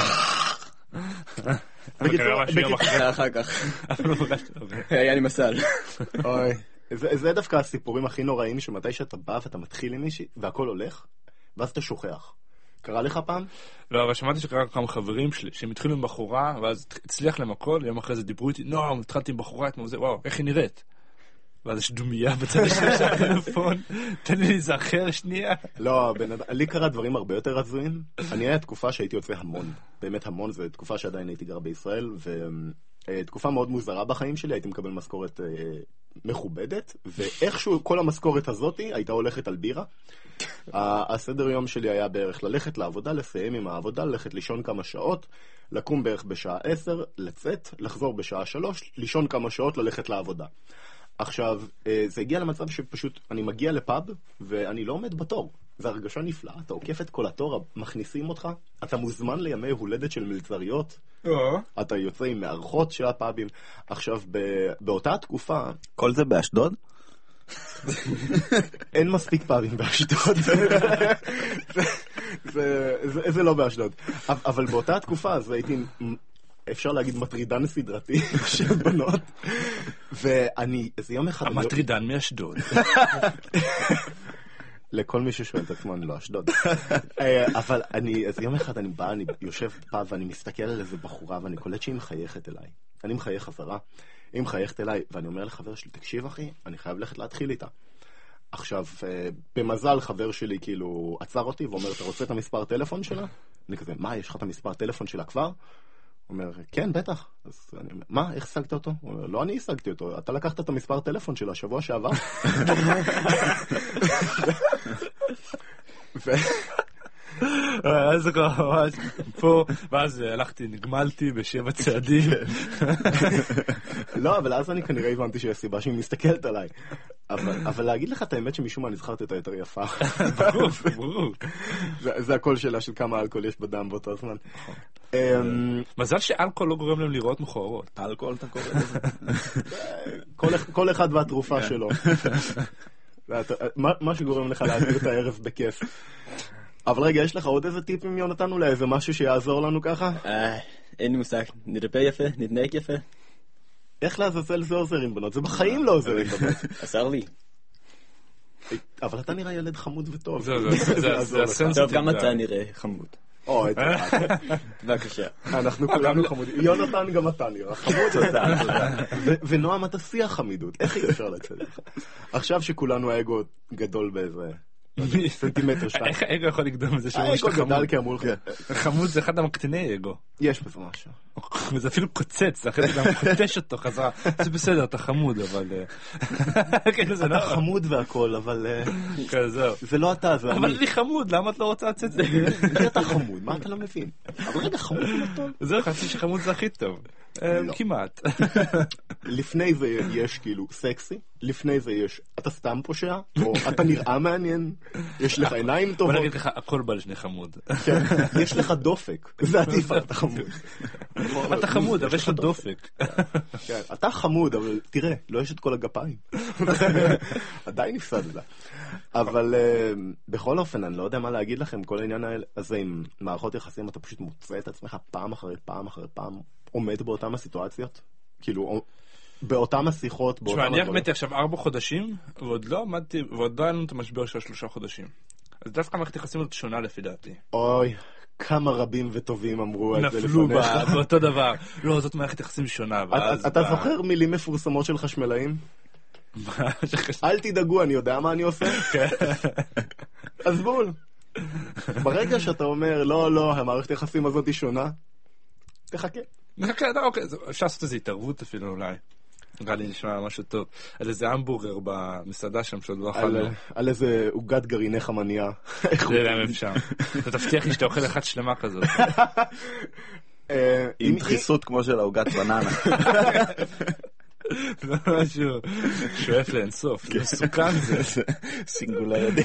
בקיצור, אחר כך. היה לי מסל. אוי. זה דווקא הסיפורים הכי נוראים, שמתי שאתה בא ואתה מתחיל עם מישהי, והכל הולך, ואז אתה שוכח. קרה לך פעם? לא, אבל שמעתי שקרה כמה חברים שלי, שהם התחילו עם בחורה, ואז הצליח להם הכל, יום אחרי זה דיברו איתי, נועם, התחלתי עם בחורה, וואו, איך היא נראית? ואז יש דומיה בצד השני של הטלפון, תן לי להיזכר שנייה. לא, לי קרה דברים הרבה יותר הזויים. אני היה תקופה שהייתי יוצא המון, באמת המון, זו תקופה שעדיין הייתי גר בישראל, ותקופה מאוד מוזרה בחיים שלי, הייתי מקבל משכורת מכובדת, ואיכשהו כל המשכורת הזאת הייתה הולכת על בירה. הסדר יום שלי היה בערך ללכת לעבודה, לסיים עם העבודה, ללכת לישון כמה שעות, לקום בערך בשעה עשר, לצאת, לחזור בשעה שלוש, לישון כמה שעות, ללכת לעבודה. עכשיו, זה הגיע למצב שפשוט אני מגיע לפאב, ואני לא עומד בתור. זו הרגשה נפלאה, אתה עוקף את כל התור, מכניסים אותך, אתה מוזמן לימי הולדת של מלצריות, אתה יוצא עם מערכות של הפאבים. עכשיו, באותה תקופה... כל זה באשדוד? אין מספיק פאבים באשדוד. זה לא באשדוד. אבל באותה תקופה, אז הייתי... אפשר להגיד מטרידן סדרתי של בנות, ואני, איזה יום אחד... המטרידן מאשדוד. לכל מי ששואל את עצמו, אני לא אשדוד. אבל אני, איזה יום אחד אני בא, אני יושב פה ואני מסתכל על איזה בחורה, ואני קולט שהיא מחייכת אליי. אני מחייך חזרה, היא מחייכת אליי, ואני אומר לחבר שלי, תקשיב אחי, אני חייב ללכת להתחיל איתה. עכשיו, במזל חבר שלי כאילו עצר אותי ואומר, אתה רוצה את המספר טלפון שלה? אני כזה, מה, יש לך את המספר טלפון שלה כבר? הוא אומר, כן, בטח. אז אני אומר, מה, איך השגת אותו? הוא אומר, לא, אני השגתי אותו. אתה לקחת את המספר טלפון שלה שבוע שעבר. אז ממש פה, ואז הלכתי, נגמלתי בשבע צעדים. לא, אבל אז אני כנראה הבנתי שיש סיבה שהיא מסתכלת עליי. אבל להגיד לך את האמת שמשום מה נזכרת את היותר יפה. ברור, ברור. זה הכל שאלה של כמה אלכוהול יש בדם באותו זמן. מזל שאלכוהול לא גורם להם לראות מכוערות. אלכוהול אתה קורא לזה. כל אחד והתרופה שלו. מה שגורם לך להעביר את הערב בכיף. אבל רגע, יש לך עוד איזה טיפים, יונתן, אולי איזה משהו שיעזור לנו ככה? אין לי מושג, נדבר יפה, נתנהג יפה. איך לעזאזל זה עוזר עם בנות? זה בחיים לא עוזר עם בנות. עזר לי. אבל אתה נראה ילד חמוד וטוב. זה הסנסיטיב. טוב, גם אתה נראה חמוד. או, את זה. בבקשה. אנחנו כולנו חמודים. יונתן, גם אתה נראה חמוד. ונועם, אתה שיח חמידות. איך אי אפשר לצאת לך? עכשיו שכולנו האגו גדול באיזה... סנטימטר שתיים. איך האגו יכול לקדום את זה האגו גדל כי אמרו לך. חמוד זה אחד המקטיני אגו. יש בזה משהו. וזה אפילו קוצץ, אחרי זה גם קוטש אותו חזרה. זה בסדר, אתה חמוד, אבל... אתה חמוד והכל, אבל... זה לא אתה, זה אני. אבל אני חמוד, למה את לא רוצה לצאת? כי אתה חמוד, מה אתה לא מבין? אבל רגע, חמוד זה לא טוב. זהו, חצי שחמוד זה הכי טוב. כמעט. לפני זה יש כאילו סקסי, לפני זה יש אתה סתם פושע, או אתה נראה מעניין, יש לך עיניים טובות. בוא נגיד לך, הכל בא לשני חמוד. יש לך דופק, זה עדיף, אתה חמוד. אתה חמוד, אבל יש לך דופק. אתה חמוד, אבל תראה, לא יש את כל הגפיים. עדיין נפסד את זה. אבל בכל אופן, אני לא יודע מה להגיד לכם, כל העניין הזה עם מערכות יחסים, אתה פשוט מוצא את עצמך פעם אחרי פעם אחרי פעם, עומד באותם הסיטואציות, כאילו, באותם השיחות, באותם הדברים. תשמע, אני עמדתי עכשיו ארבע חודשים, ועוד לא עמדתי, ועוד לא היה לנו את המשבר של שלושה חודשים. אז דווקא מערכת יחסים הזאת שונה לפי דעתי. אוי, כמה רבים וטובים אמרו את זה לפניך. נפלו באותו דבר. לא, זאת מערכת יחסים שונה. אתה זוכר מילים מפורסמות של חשמלאים? אל תדאגו, אני יודע מה אני עושה. אז בול. ברגע שאתה אומר, לא, לא, המערכת יחסים הזאת היא שונה, תחכה. נחכה, אוקיי, אפשר לעשות איזו התערבות אפילו אולי. נראה לי נשמע משהו טוב. על איזה המבורגר במסעדה שם שעוד לא אכלנו. על איזה עוגת גרעיני חמניה. זה להם אפשר. אתה תבטיח לי שאתה אוכל אחת שלמה כזאת. עם דחיסות כמו של העוגת בננה. זה משהו שואף לאינסוף. זה מסוכן זה. סינגולריטי.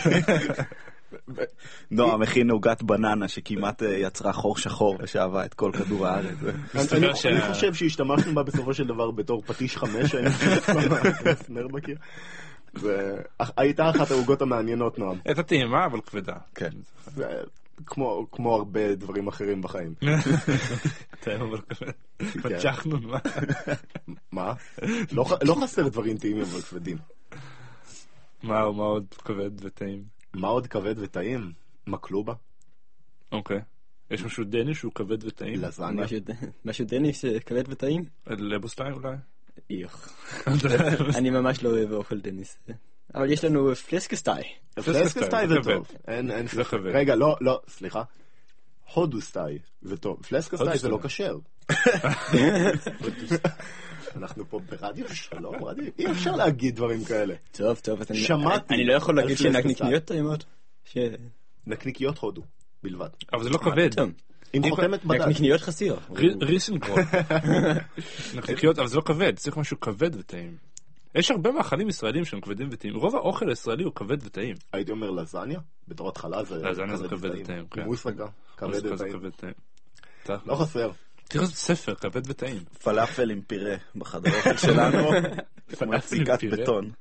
נועה מכין עוגת בננה שכמעט יצרה חור שחור ושאהבה את כל כדור הארץ. אני חושב שהשתמשנו בה בסופו של דבר בתור פטיש חמש, מסמר בקיר. הייתה אחת העוגות המעניינות, נועם. הייתה טעימה אבל כבדה. כן. כמו הרבה דברים אחרים בחיים. טעימה אבל כבד. פצ'חנו, מה? מה? לא חסר דברים טעימים אבל כבדים. מה עוד כבד וטעים? מה עוד כבד וטעים? מקלובה. אוקיי. יש משהו דני שהוא כבד וטעים? לזניה. משהו דני שכבד וטעים? לבוסטאי אולי? איך. אני ממש לא אוהב אוכל דניס. אבל יש לנו פלסקסטאי. פלסקסטאי זה טוב. רגע, לא, לא, סליחה. הודוסטאי זה טוב. פלסקסטאי זה לא כשר. אנחנו פה ברדיו שלום, רדיו, אי אפשר להגיד דברים כאלה. טוב, טוב, שמעתי. אני לא יכול להגיד שנקניקיות טעימות. נקניקיות הודו, בלבד. אבל זה לא כבד. עם חותמת בדד. נקניקיות חסיר. ריסנקרון. נקניקיות, אבל זה לא כבד, צריך משהו כבד וטעים. יש הרבה מאכלים ישראלים שהם כבדים וטעים. רוב האוכל הישראלי הוא כבד וטעים. הייתי אומר לזניה, בתור התחלה זה כבד וטעים. מוסקה, כבד וטעים. לא חסר. תראה איזה ספר, כבד וטעים. פלאפל עם פירה בחדר אוכל שלנו. כמו יציקת בטון.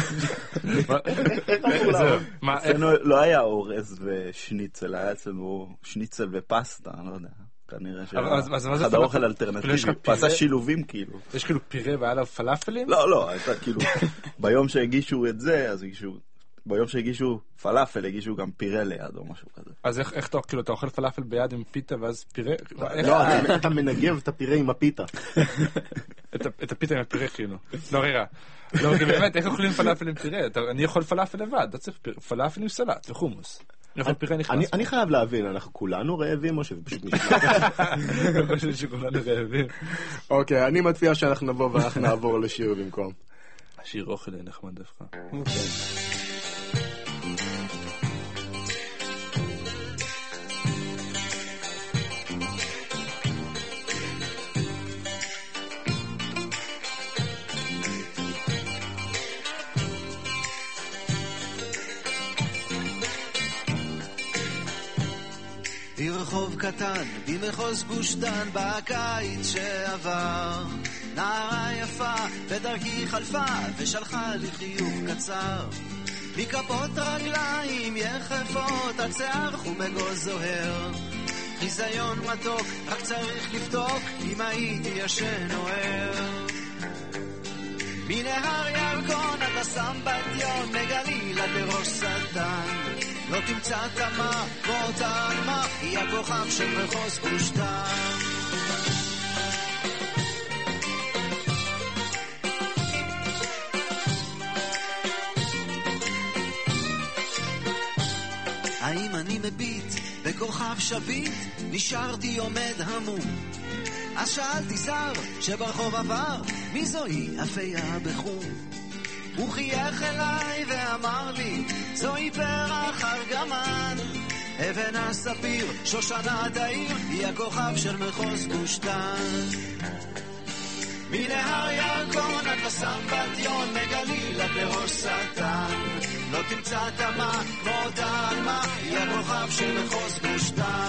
אצלנו לא היה אורז ושניצל, היה אצלנו שניצל ופסטה, אני לא יודע. כנראה שחדר אוכל אלטרנטיבי, פסה שילובים כאילו. יש כאילו פירה והיה לה פלאפלים? לא, לא, הייתה כאילו, ביום שהגישו את זה, אז הגישו, ביום שהגישו פלאפל, הגישו גם פירה ליד או משהו כזה. אז איך אתה, כאילו, אתה אוכל פלאפל ביד עם פיתה ואז פירה? לא, אתה מנגב את הפירה עם הפיתה. את הפיתה עם הפירה כאילו. לא, רגע. לא, כי באמת, איך אוכלים פלאפל עם פירה? אני יכול פלאפל לבד, אתה צריך פלאפל עם סלט וחומוס. אני חייב להבין, אנחנו כולנו רעבים או שזה פשוט נשמע? אני חושב שכולנו רעבים. אוקיי, אני מציע שאנחנו נבוא ואנחנו נעבור לשיר במקום. השיר אוכל נחמד דווקא. ברחוב קטן, במחוז גוש דן, בקיץ שעבר, נערה יפה בדרכי חלפה ושלחה לי חיוך קצר. מכפות רגליים יחפות, על שיער חומגו זוהר, חיזיון מתוק, רק צריך לבדוק אם הייתי ישן או ער. מנהר ירקון עד הסמבטיון, מגליל עד לראש סרטן, לא תמצא תמה כמו אותה עלמה, היא הכוכב של מחוז גוש דן. האם אני מביט בכוכב שביט, נשארתי עומד המום, אז שאלתי זר שברחוב עבר, מי זוהי אפיה בחום? הוא חייך אליי ואמר לי, זוהי פרח ארגמן, אבן הספיר, שושנת העיר, היא הכוכב של מחוז גוש דן. מנהר ירקון עד לסמבטיון, מגליל עד לראש סרטן, לא תמצא תמה כמו אותה עלמה, היא הכוכב של מחוז גוש דן.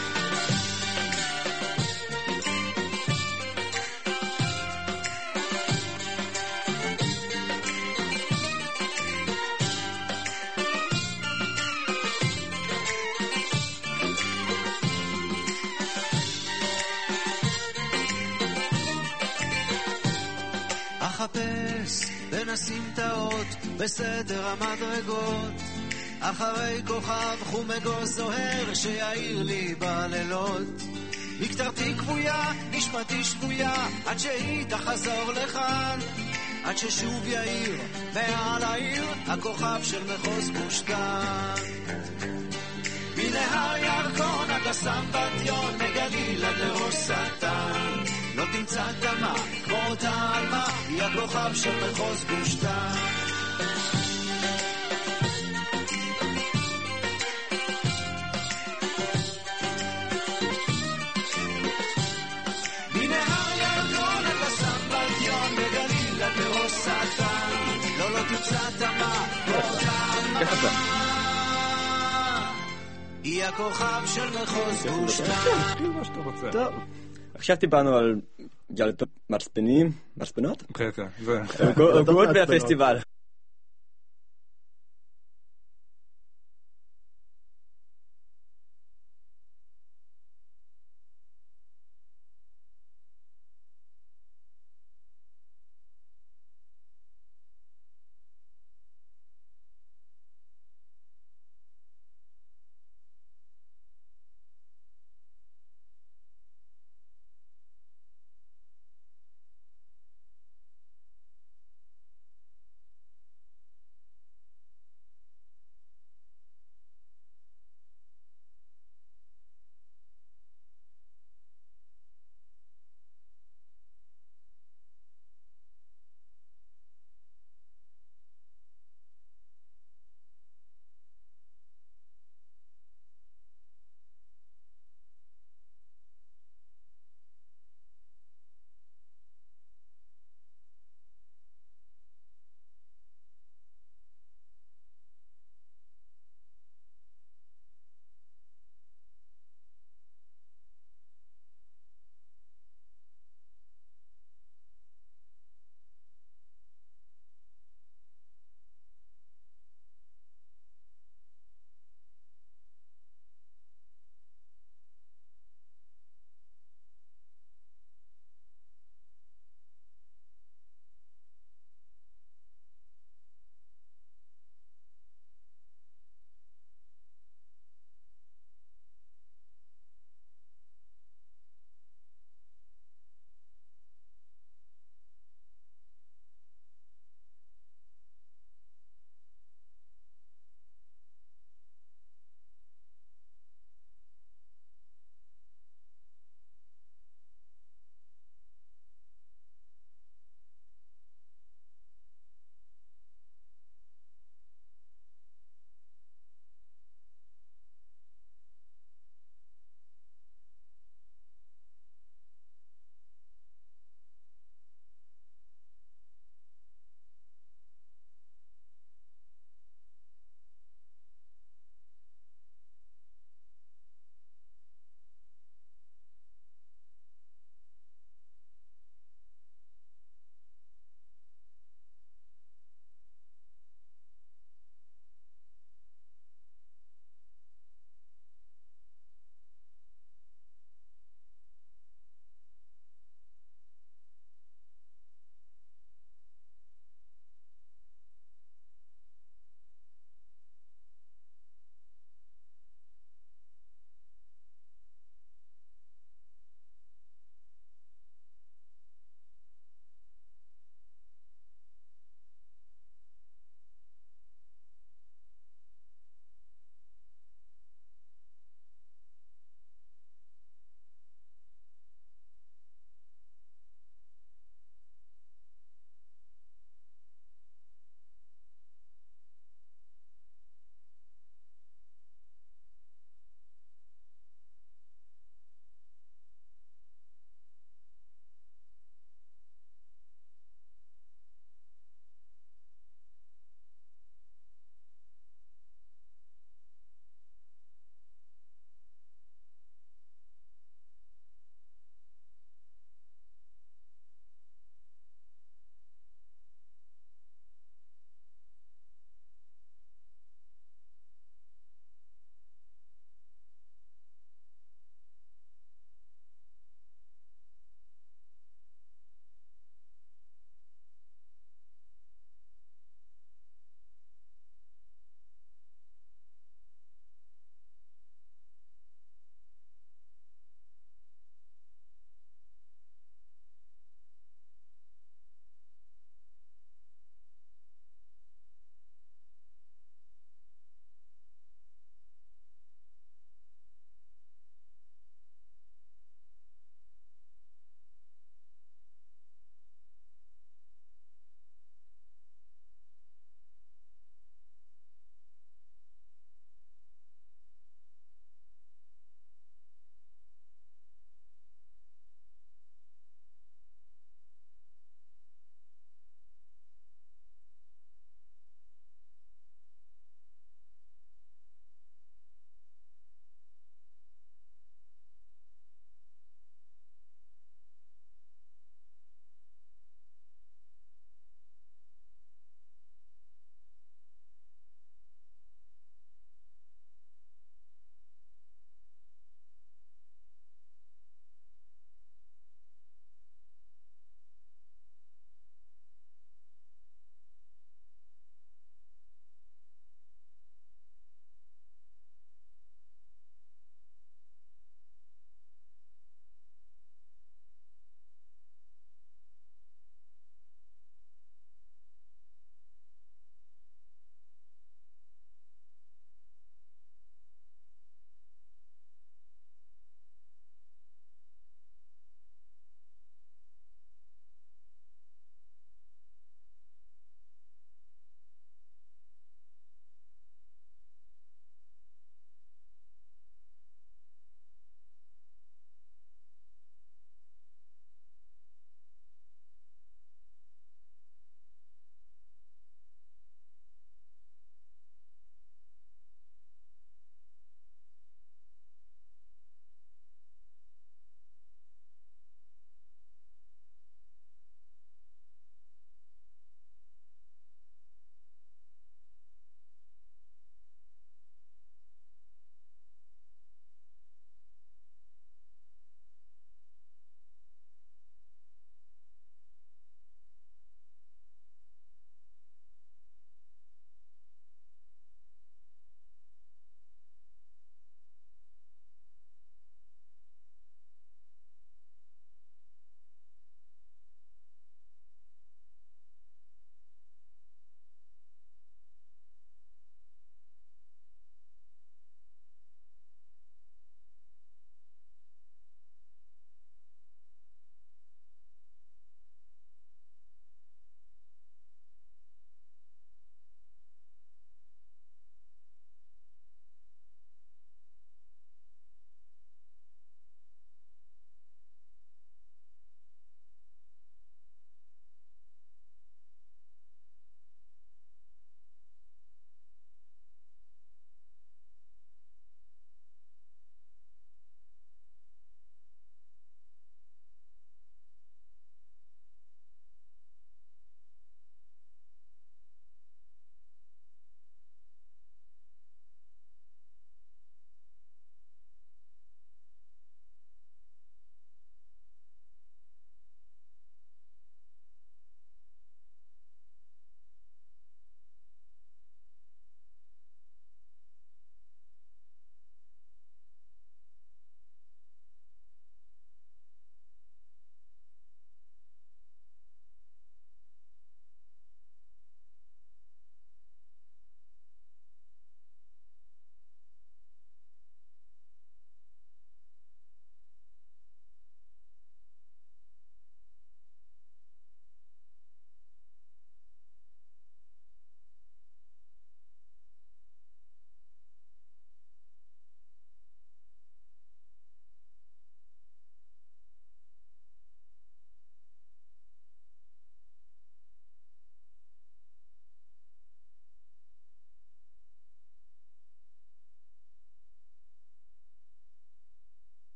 אחפש בין הסמטאות בסדר המדרגות, אחרי כוכב חומגו זוהר שיעיר לי בלילות. מקטרתי כבויה, נשמתי שבויה, עד שהיא תחזור לכאן, עד ששוב יאיר מעל העיר הכוכב של מחוז גוש דן. מנהר ירקון עד הסמבטיון, מגליל עד לראש סרטן, לא תמצא תמה כמו אותה עלמה, היא הכוכב של מחוז גוש דן. מנהר ירקון עד הסמבטיון, מגליל עד לראש סרטן, לא לא תמצא תמה כמו אותה עלמה, היא הכוכב של מחוז גוש דן. טוב, עכשיו דיברנו על גלטות מרספנים, מרספנות? כן, כן. גוד מהפסטיבל.